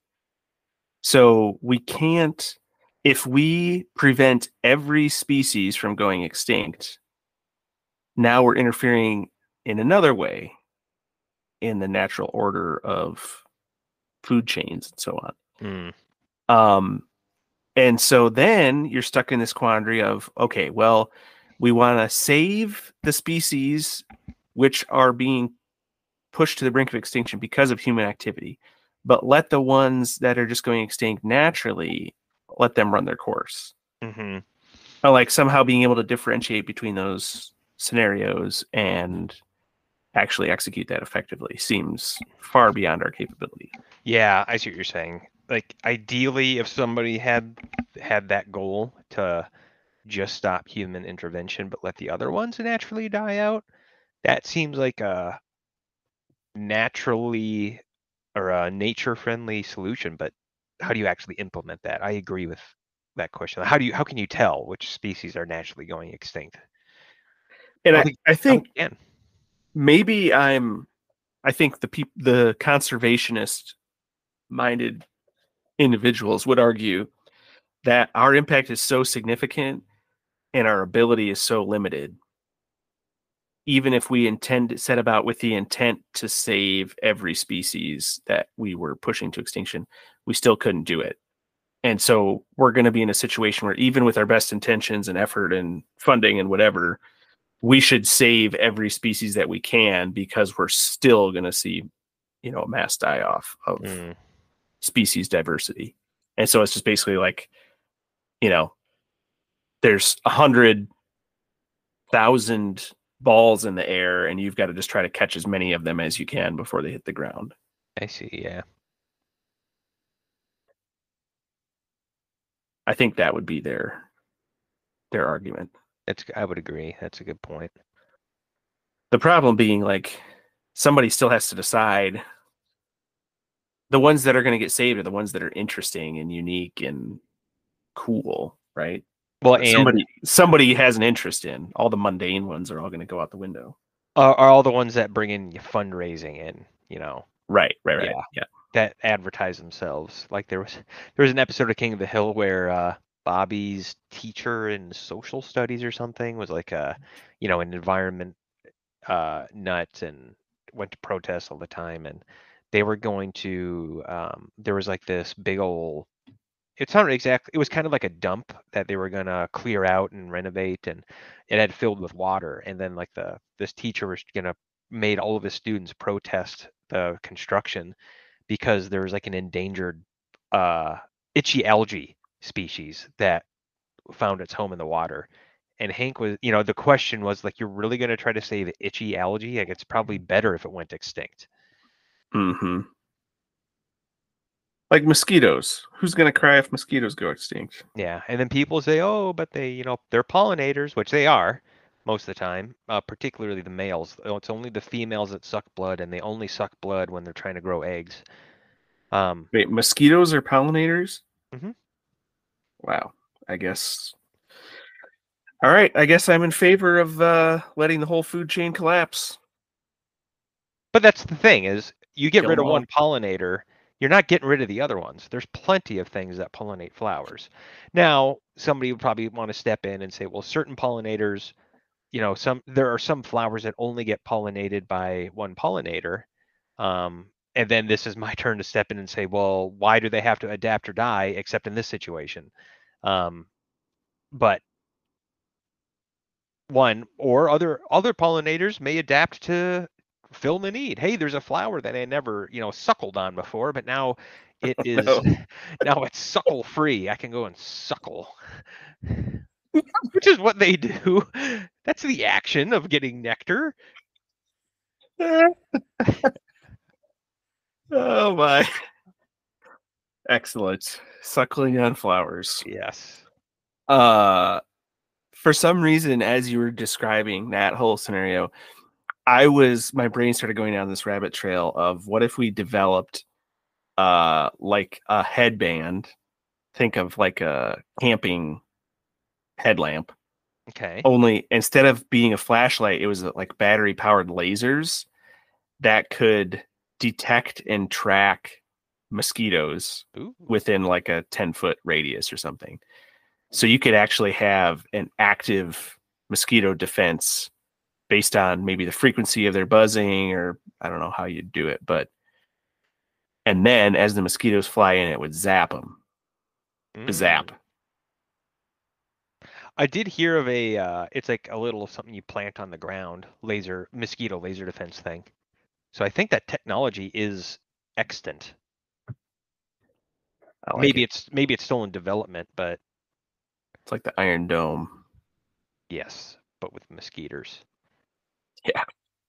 So we can't, if we prevent every species from going extinct, now we're interfering in another way in the natural order of food chains and so on. Mm. Um, and so then you're stuck in this quandary of, okay, well, we want to save the species which are being pushed to the brink of extinction because of human activity, but let the ones that are just going extinct naturally, let them run their course. Mm-hmm. But like somehow being able to differentiate between those scenarios and actually execute that effectively seems far beyond our capability. Yeah, I see what you're saying. Like ideally, if somebody had had that goal to just stop human intervention but let the other ones naturally die out, that seems like a naturally or a nature-friendly solution. But how do you actually implement that? I agree with that question. How do you how can you tell which species are naturally going extinct? And I don't I, think, I I don't think think you can. maybe I'm I think the peop, the conservationist minded individuals would argue that our impact is so significant and our ability is so limited. Even if we intend to set about with the intent to save every species that we were pushing to extinction, we still couldn't do it. And so we're going to be in a situation where even with our best intentions and effort and funding and whatever, we should save every species that we can because we're still going to see, you know, a mass die off of Mm. species diversity. And so it's just basically like, you know, there's a hundred thousand balls in the air, and you've got to just try to catch as many of them as you can before they hit the ground. I see. Yeah. I think that would be their their argument. That's I would agree. That's a good point. The problem being, like, somebody still has to decide. The ones that are going to get saved are the ones that are interesting and unique and cool, right? Well, That and somebody somebody has an interest in. All the mundane ones are all going to go out the window. are, are all the ones that bring in fundraising in, you know, Right, right, right. Yeah. Yeah. that advertise themselves. Like there was there was an episode of King of the Hill where uh, Bobby's teacher in social studies or something was like a, you know, an environment uh, nut and went to protests all the time, and they were going to. Um, there was like this big old. It's not exactly. It was kind of like a dump that they were gonna clear out and renovate, and it had filled with water. And then like the this teacher was gonna made all of his students protest the construction because there was like an endangered uh, itchy algae species that found its home in the water. And Hank was, you know, the question was like, you're really going to try to save itchy algae? Like, it's probably better if it went extinct. Mm-hmm. Like mosquitoes. Who's going to cry if mosquitoes go extinct? Yeah. And then people say, oh, but they, you know, they're pollinators, which they are most of the time, uh, particularly the males. It's only the females that suck blood, and they only suck blood when they're trying to grow eggs. Um, Wait, mosquitoes are pollinators? mm-hmm. Wow. I guess. All right. I guess I'm in favor of uh, letting the whole food chain collapse. But that's the thing is, you get Kill rid of them all. one pollinator, you're not getting rid of the other ones. There's plenty of things that pollinate flowers. Now, somebody would probably want to step in and say, well, certain pollinators, you know, some there are some flowers that only get pollinated by one pollinator. Um, and then this is my turn to step in and say, well, why do they have to adapt or die except in this situation? Um, but one or other other pollinators may adapt to fill the need. Hey, there's a flower that I never, you know, suckled on before, but now it is No. now it's suckle free. I can go and suckle. Which is what they do. That's the action of getting nectar. Oh my. Excellent. Suckling on flowers. Yes. Uh for some reason, as you were describing that whole scenario, I was my brain started going down this rabbit trail of what if we developed uh like a headband. Think of like a camping headlamp. Okay. Only instead of being a flashlight, it was like battery powered lasers that could detect and track mosquitoes Ooh. within like a ten foot radius or something. So you could actually have an active mosquito defense based on maybe the frequency of their buzzing, or I don't know how you'd do it, but and then as the mosquitoes fly in, it would zap them. Mm. Zap. I did hear of a uh, it's like a little something you plant on the ground, laser mosquito laser defense thing. So I think that technology is extant. I like maybe it. it's maybe it's still in development, but It's like the Iron Dome. yes, but with mosquitoes. Yeah.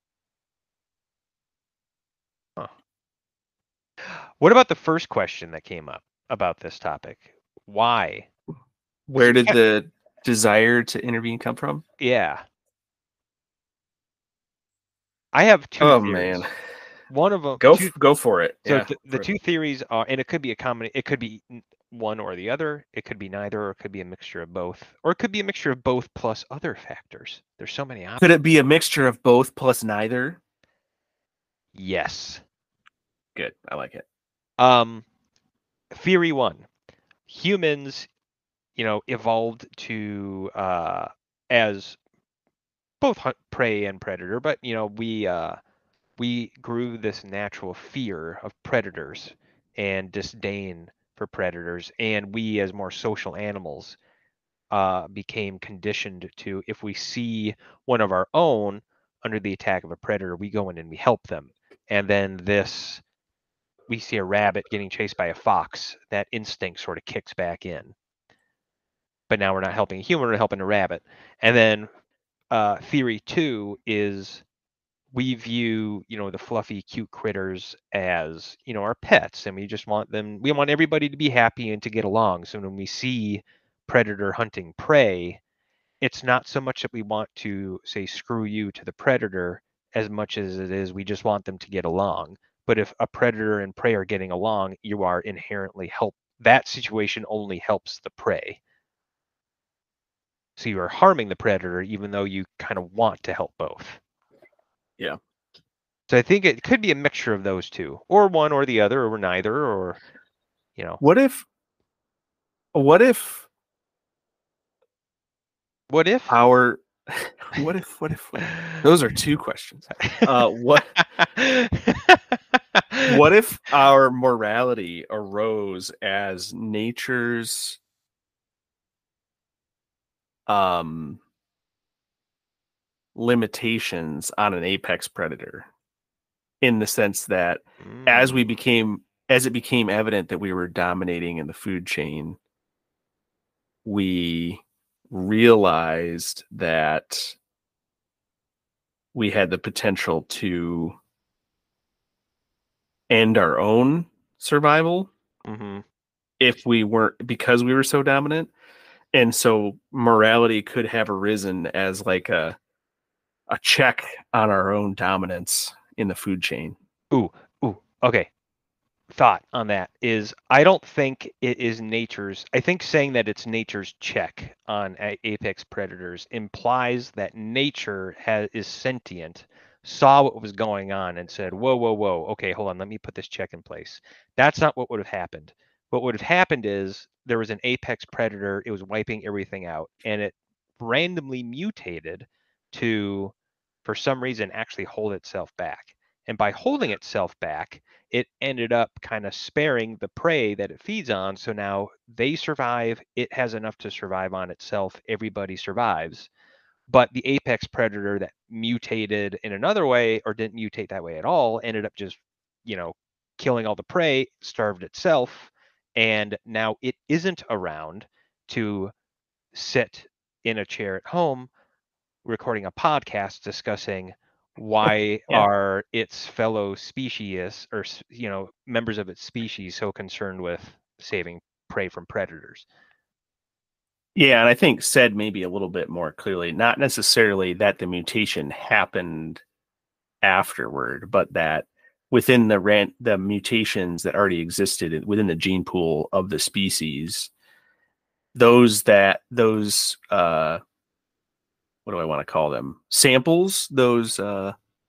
Huh. What about the first question that came up about this topic? Why? Where did the desire to intervene come from? Yeah. I have two Oh theories. man. One of them Go two, go for it. so Yeah. the, the two theories are, and it could be a common, it could be one or the other, it could be neither, or it could be a mixture of both, or it could be a mixture of both plus other factors. There's so many options. Could it be a mixture of both plus neither? Yes. Good. I like it. Um, theory one: humans, you know, evolved to uh, as both hunt, prey and predator, but you know, we uh, we grew this natural fear of predators and disdain for predators, and we, as more social animals, uh, became conditioned to, if we see one of our own under the attack of a predator, we go in and we help them. And then this, we see a rabbit getting chased by a fox, that instinct sort of kicks back in. But now we're not helping a human, we're helping a rabbit. And then uh, theory two is we view, you know, the fluffy, cute critters as, you know, our pets, and we just want them, we want everybody to be happy and to get along. So when we see predator hunting prey, it's not so much that we want to say screw you to the predator as much as it is we just want them to get along. But if a predator and prey are getting along, you are inherently help. That situation only helps the prey. So you are harming the predator even though you kind of want to help both. Yeah. So I think it could be a mixture of those two, or one or the other, or neither, or, you know. What if, what if What if? our, what if, what if, what if, those are two questions. Uh, what, what if our morality arose as nature's, um, limitations on an apex predator, in the sense that Mm. as we became as it became evident that we were dominating in the food chain, we realized that we had the potential to end our own survival Mm-hmm. if we weren't, because we were so dominant. And so morality could have arisen as like a a check on our own dominance in the food chain. Ooh, ooh, okay. Thought on that is I don't think it is nature's. I think saying that it's nature's check on a- apex predators implies that nature has is sentient, saw what was going on, and said, "Whoa, whoa, whoa. Okay, hold on. Let me put this check in place." That's not what would have happened. What would have happened is there was an apex predator. It was wiping everything out, and it randomly mutated to, for some reason, actually hold itself back. And by holding itself back, it ended up kind of sparing the prey that it feeds on. So now they survive. It has enough to survive on itself. Everybody survives. But the apex predator that mutated in another way or didn't mutate that way at all ended up just, you know, killing all the prey, starved itself. And now it isn't around to sit in a chair at home recording a podcast discussing why Yeah. are its fellow species or you know members of its species so concerned with saving prey from predators. Yeah, and I think said maybe a little bit more clearly, not necessarily that the mutation happened afterward, but that within the ran- the mutations that already existed within the gene pool of the species, those that those uh what do I want to call them? Samples, those uh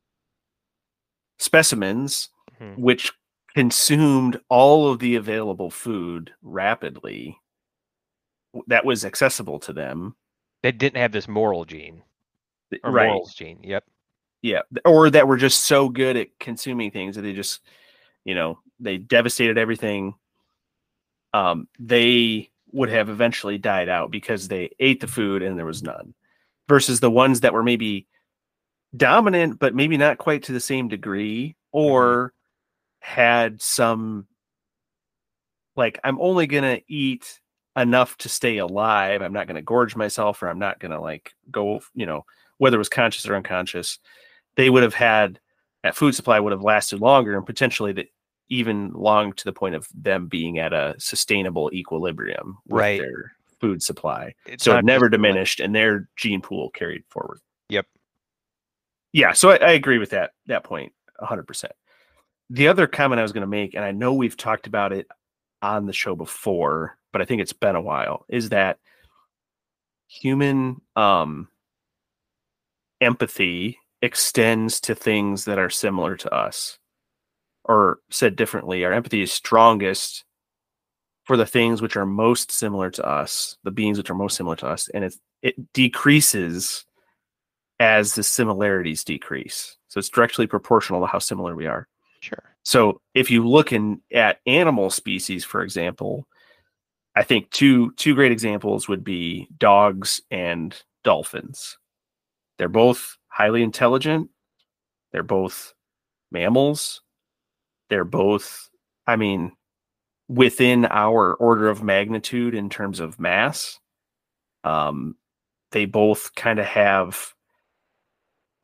specimens, Mm-hmm. which consumed all of the available food rapidly that was accessible to them. They didn't have this moral gene or Right. morals gene. Yep. Yeah. Or that were just so good at consuming things that they just, you know, they devastated everything. Um, they would have eventually died out because they ate the food and there was none. Versus the ones that were maybe dominant, but maybe not quite to the same degree, or mm-hmm. had some, like, I'm only going to eat enough to stay alive. I'm not going to gorge myself, or I'm not going to like go, you know, whether it was conscious or unconscious. They would have had, that food supply would have lasted longer, and potentially that even long to the point of them being at a sustainable equilibrium with right. their food supply. It's so it never just diminished like... and their gene pool carried forward. Yep. Yeah. So I, I agree with that, that point a hundred percent. The other comment I was going to make, and I know we've talked about it on the show before, but I think it's been a while, is that human um, empathy extends to things that are similar to us. Or said differently, our empathy is strongest for the things which are most similar to us, the beings which are most similar to us, and it it decreases as the similarities decrease. So it's directly proportional to how similar we are. Sure. So if you look in at animal species, for example, I think two two great examples would be dogs and dolphins. They're both highly intelligent. They're both mammals. They're both, I mean, within our order of magnitude in terms of mass. Um, they both kind of have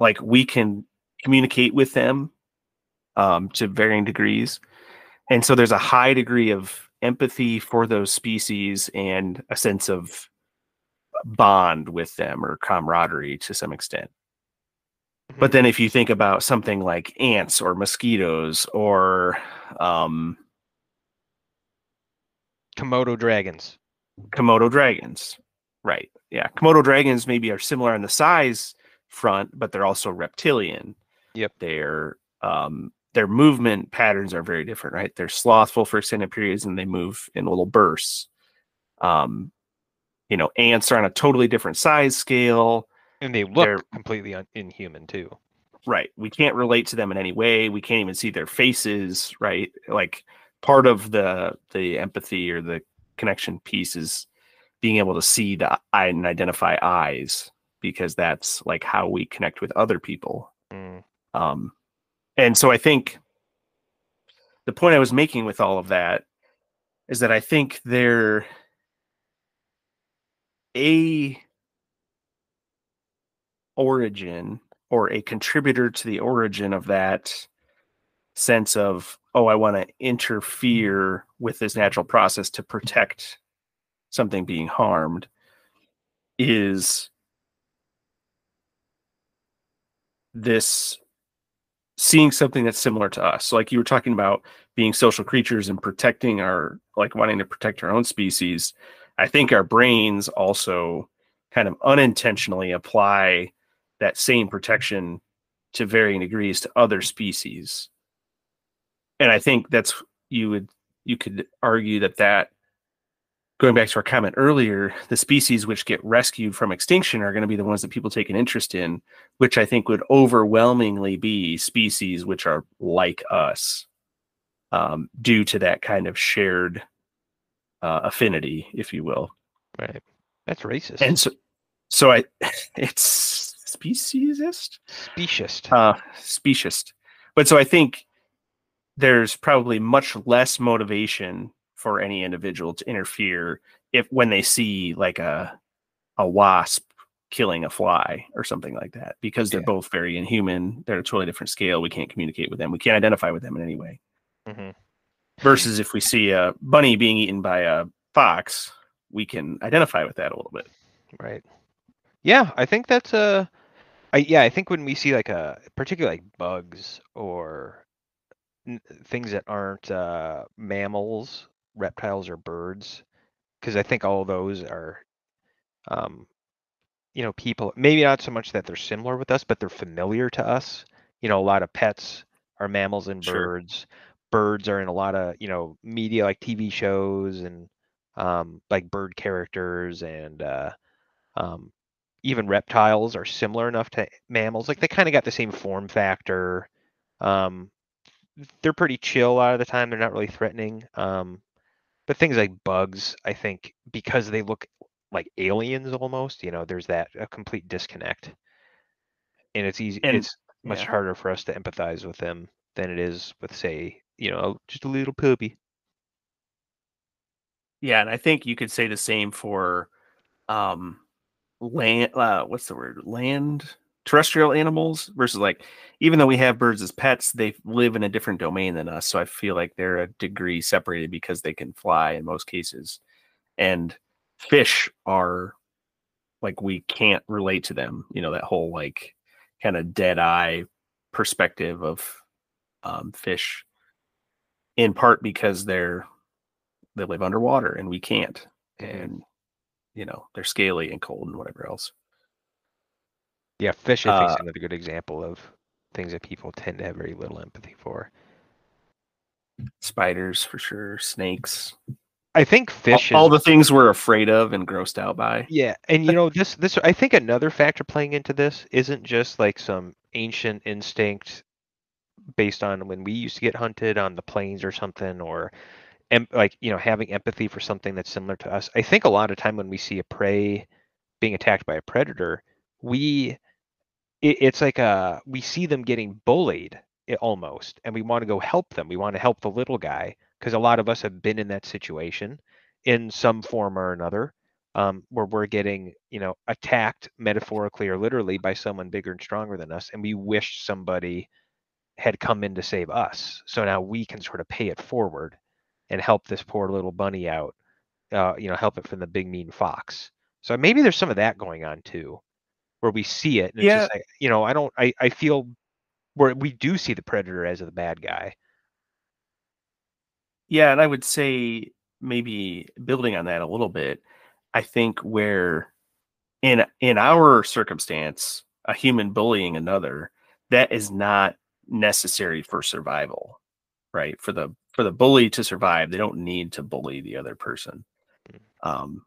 like we can communicate with them um, to varying degrees. And so there's a high degree of empathy for those species and a sense of bond with them or camaraderie to some extent. Mm-hmm. But then if you think about something like ants or mosquitoes or um, Komodo dragons. Komodo dragons, right? Yeah, Komodo dragons maybe are similar on the size front, but they're also reptilian. Yep. Their um, their movement patterns are very different, right? They're slothful for extended periods and they move in little bursts. Um, you know, ants are on a totally different size scale. And they look They're completely un- inhuman too. right. We can't relate to them in any way. We can't even see their faces, right? Like part of the the empathy or the connection piece is being able to see the eye and identify eyes, because that's like how we connect with other people. Mm. Um, and so I think the point I was making with all of that is that I think they're a origin or a contributor to the origin of that sense of, oh, I want to interfere with this natural process to protect something being harmed, is this seeing something that's similar to us. So like you were talking about being social creatures and protecting our, like wanting to protect our own species. I think our brains also kind of unintentionally apply that same protection to varying degrees to other species. And I think that's, you would, you could argue that that, going back to our comment earlier, the species which get rescued from extinction are going to be the ones that people take an interest in, which I think would overwhelmingly be species which are like us, um, due to that kind of shared uh, affinity, if you will. Right. That's racist. And so, so I, it's speciesist, Speciest. uh, speciest. But so I think there's probably much less motivation for any individual to interfere if when they see like a a wasp killing a fly or something like that, because they're Yeah. both very inhuman. They're at a totally different scale. We can't communicate with them. We can't identify with them in any way. Mm-hmm. Versus if we see a bunny being eaten by a fox, we can identify with that a little bit. Right. Yeah, I think that's a. I, yeah, I think when we see like a particularly like bugs or n- things that aren't uh, mammals, reptiles, or birds, because I think all those are, um, you know, people. Maybe not so much that they're similar with us, but they're familiar to us. You know, a lot of pets are mammals and Sure. birds. Birds are in a lot of you know media like T V shows and um, like bird characters and uh, um, even reptiles are similar enough to mammals. Like they kind of got the same form factor. Um, they're pretty chill a lot of the time. They're not really threatening. Um, but things like bugs, I think, because they look like aliens almost, you know, there's that a complete disconnect. And it's easy And it's much yeah, harder for us to empathize with them than it is with, say, you know, just a little puppy. yeah, and I think you could say the same for um land uh what's the word land terrestrial animals, versus like, even though we have birds as pets, they live in a different domain than us, so I feel like they're a degree separated because they can fly in most cases. And fish are like, we can't relate to them, you know, that whole like kind of dead eye perspective of um, fish, in part because they're they live underwater and we can't. Hmm. And you know, they're scaly and cold and whatever else. Yeah, fish I think is Uh, another good example of things that people tend to have very little empathy for. spiders for sure, snakes, I think all, fish all is. the things we're afraid of and grossed out by. Yeah, and you know this this I think another factor playing into this isn't just like some ancient instinct based on when we used to get hunted on the plains or something, or em like you know having empathy for something that's similar to us. I think a lot of time when we see a prey being attacked by a predator, we it, it's like a we see them getting bullied i- almost, and we want to go help them. We want to help the little guy because a lot of us have been in that situation in some form or another. um, where we're getting, you know, attacked metaphorically or literally by someone bigger and stronger than us, and we wish somebody had come in to save us. So now we can sort of pay it forward and help this poor little bunny out, uh, you know, help it from the big mean fox. So maybe there's some of that going on too, where we see it and it's Yeah, just like, you know, I don't, I, I feel where we do see the predator as the bad guy. yeah, and I would say maybe building on that a little bit, I think where in in our circumstance, a human bullying another, that is not necessary for survival, right? For the for the bully to survive, they don't need to bully the other person. Um,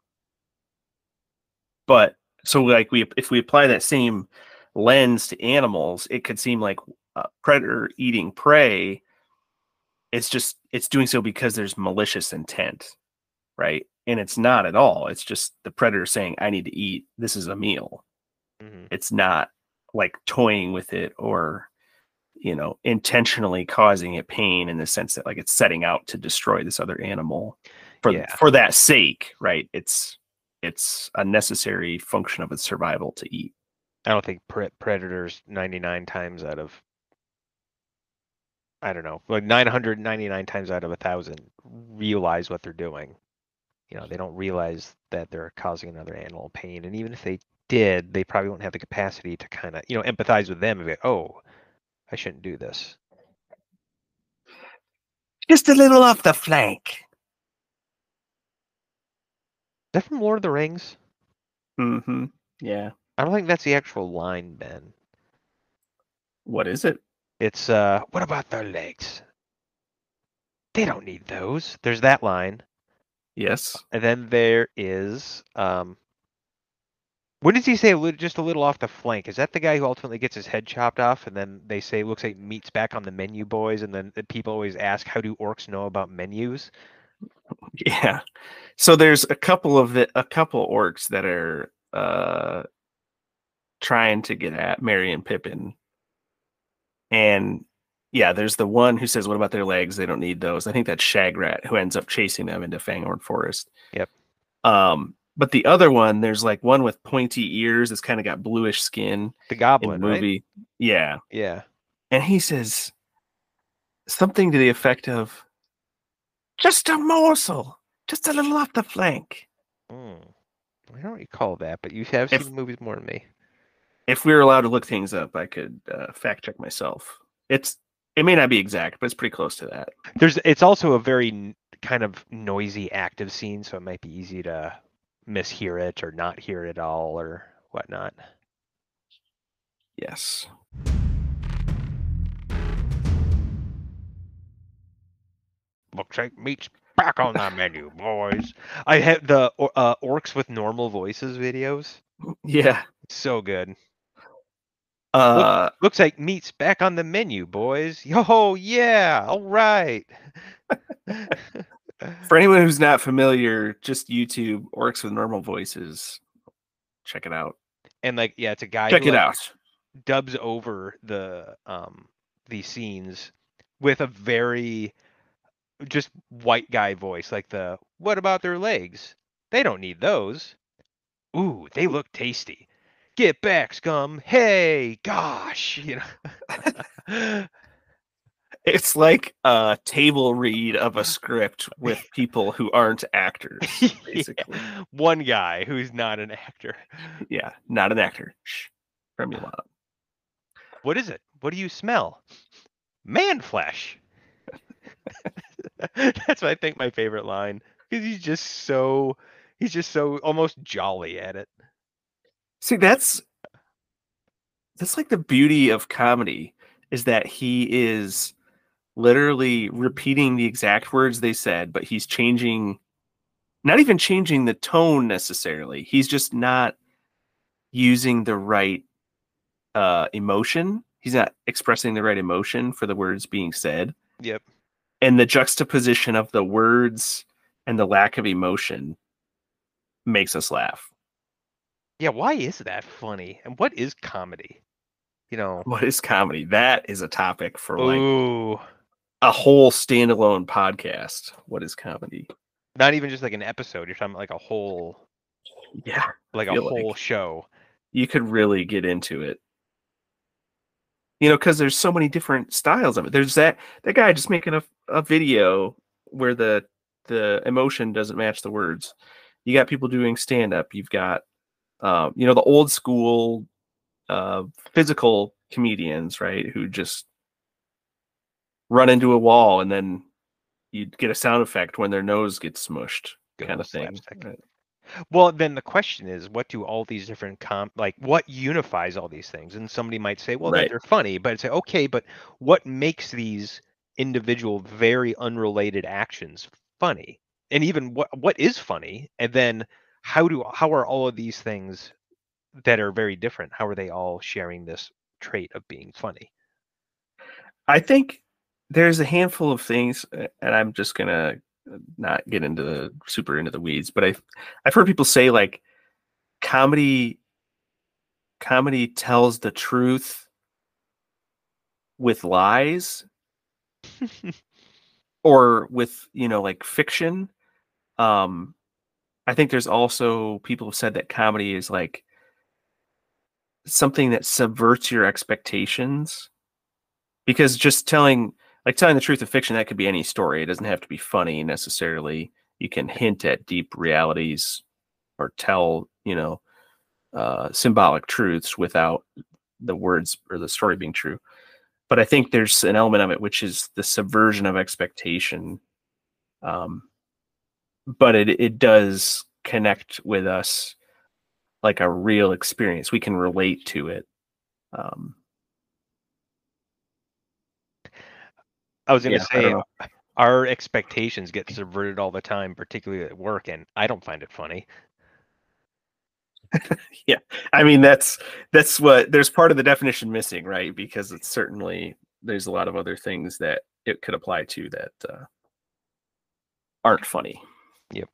but so like we if we apply that same lens to animals, it could seem like a predator eating prey. It's just it's doing so because there's malicious intent, right? And it's not at all. It's just the predator saying, "I need to eat. This is a meal." Mm-hmm. It's not like toying with it or, you know, intentionally causing it pain in the sense that like it's setting out to destroy this other animal for Yeah. for that sake, right? It's it's a necessary function of its survival to eat. I don't think pre- predators ninety-nine times out of, I don't know, like nine hundred ninety-nine times out of a thousand realize what they're doing. You know, they don't realize that they're causing another animal pain. And even if they did, they probably won't have the capacity to kind of, you know, empathize with them and be, oh, I shouldn't do this. Just a little off the flank. Is that from Lord of the Rings? Mm-hmm. Yeah. I don't think that's the actual line, Ben. What is it? It's, uh, what about their legs? They don't need those. There's that line. Yes. And then there is, um, what does he say? a lit- Just a little off the flank. Is that the guy who ultimately gets his head chopped off? And then they say, looks like meat's back on the menu, boys. And then the people always ask, how do orcs know about menus? Yeah. So there's a couple of the a couple orcs that are uh trying to get at Merry and Pippin. And yeah, there's the one who says, "What about their legs? They don't need those." I think that's Shagrat who ends up chasing them into Fanghorn Forest. Yep. Um, but the other one, there's like one with pointy ears that's kind of got bluish skin The in the goblin, right? movie. Yeah. Yeah. And he says something to the effect of, "Just a morsel, just a little off the flank." Hmm. I don't recall that, but you have If seen the movies more than me. if we were allowed to look things up, I could uh, fact check myself. It's it may not be exact, but it's pretty close to that. There's, it's also a very n- kind of noisy, active scene, so it might be easy to mishear it or not hear it at all or whatnot. Yes. Looks like meat's back on the menu, boys. I have the or- uh, orcs with normal voices videos. Yeah. So good. Look, Uh, looks like meat's back on the menu, boys. Yo, yeah, all right. for anyone who's not familiar, just YouTube orcs with normal voices. Check it out. And like, yeah, it's a guy Check who it like out. dubs over the um these scenes with a very just white guy voice, like the what about their legs? They don't need those. Ooh, they look tasty. Get back, scum. Hey, gosh, you know. It's like a table read of a script with people who aren't actors, basically. Yeah. One guy who's not an actor. Yeah, not an actor. Shh. From Milan. What is it? What do you smell? Man flesh. That's I think my favorite line because he's just so he's just so almost jolly at it. See, that's that's like the beauty of comedy is that he is literally repeating the exact words they said, but he's changing, not even changing the tone necessarily. He's just not using the right uh, emotion. He's not expressing the right emotion for the words being said. Yep. And the juxtaposition of the words and the lack of emotion makes us laugh. Yeah, why is that funny? And what is comedy? You know. What is comedy? That is a topic for like Ooh. a whole standalone podcast. What is comedy? Not even just like an episode. You're talking about like a whole Yeah, like I a feel whole like show. you could really get into it. You know, because there's so many different styles of it. There's that that guy just making a a video where the the emotion doesn't match the words. You got people doing stand up. You've got um, you know, the old school uh, physical comedians, right? Who just run into a wall and then you get a sound effect when their nose gets smushed, Good kind old of thing. slapstick. Right. Well, then the question is, what do all these different com like what unifies all these things? And somebody might say, well, that Right. they're funny, but say, okay, but what makes these individual, very unrelated actions funny? And even what what is funny? And then how do how are all of these things that are very different? How are they all sharing this trait of being funny? I think there's a handful of things, uh, and I'm just gonna not get into the super into the weeds, but I've I've heard people say like comedy comedy tells the truth with lies or with, you know, like fiction. Um, I think there's also people have said that comedy is like something that subverts your expectations because just telling like telling the truth of fiction, that could be any story. It doesn't have to be funny necessarily. You can hint at deep realities or tell, you know, uh, symbolic truths without the words or the story being true. But I think there's an element of it which is the subversion of expectation. Um, but it it does connect with us like a real experience. We can relate to it. Um, I was going to yeah, I don't say know. our expectations get subverted all the time, particularly at work, and I don't find it funny. Yeah, I mean that's that's what there's part of the definition missing, right? Because it's certainly there's a lot of other things that it could apply to that uh, aren't funny. Yep.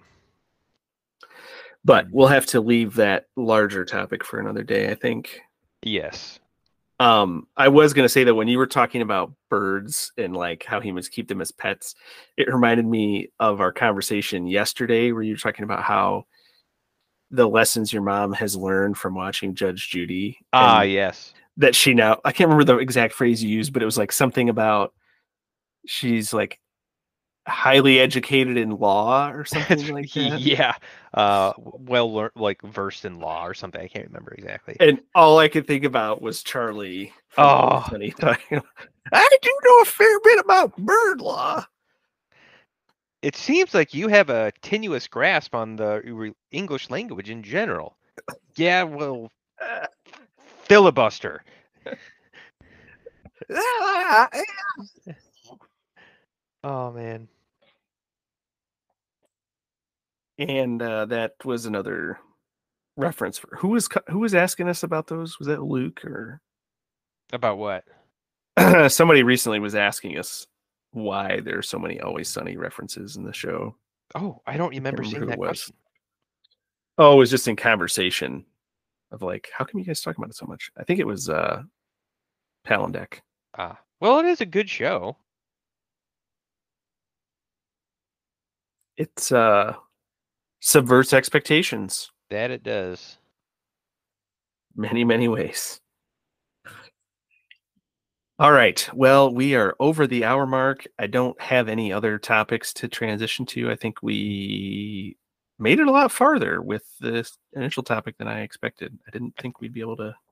But we'll have to leave that larger topic for another day, I think. Yes. Um, I was going to say that when you were talking about birds and like how humans keep them as pets, it reminded me of our conversation yesterday where you were talking about how the lessons your mom has learned from watching Judge Judy. Ah, And yes. that she now, I can't remember the exact phrase you used, but it was like something about she's like highly educated in law or something like that. Yeah. Uh, well, lear- like versed in law or something. I can't remember exactly. And all I could think about was Charlie from Always Oh, Sunny. I do know a fair bit about bird law. it seems like you have a tenuous grasp on the re- English language in general. Yeah, well, filibuster. Oh man. And uh, that was another reference for who was who was asking us about those? Was that Luke or About what? somebody recently was asking us why there's so many Always Sunny references in the show. Oh, I don't I can't remember remember seeing who it that was. question. Oh, it was just in conversation of like, how come you guys talk about it so much? I think it was uh Palandeck. Ah, well, it is a good show. It's uh subverts expectations That it does. many, many ways. All right. Well, we are over the hour mark. I don't have any other topics to transition to. I think we made it a lot farther with this initial topic than I expected. I didn't think we'd be able to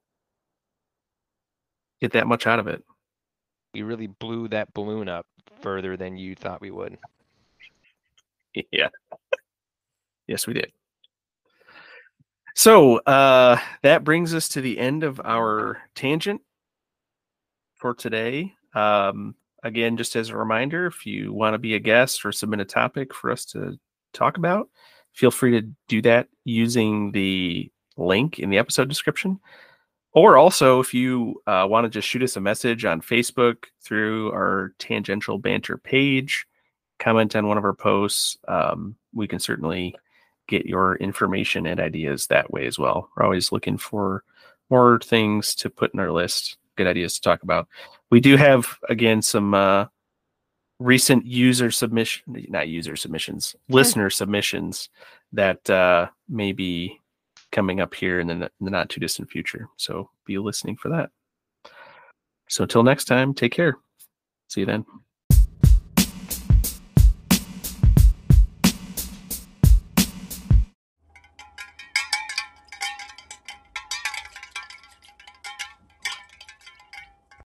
get that much out of it. We really blew that balloon up further than you thought we would. Yeah. Yes, we did. So uh, that brings us to the end of our tangent for today. Um, again, just as a reminder, if you want to be a guest or submit a topic for us to talk about, feel free to do that using the link in the episode description. Or also, if you uh, want to just shoot us a message on Facebook through our Tangential Banter page, comment on one of our posts, um, we can certainly get your information and ideas that way as well. We're always looking for more things to put in our list, good ideas to talk about. We do have, again, some uh, recent user submission, not user submissions, listener submissions that uh, may be coming up here in the, in the not too distant future. So be listening for that. So until next time, take care. See you then.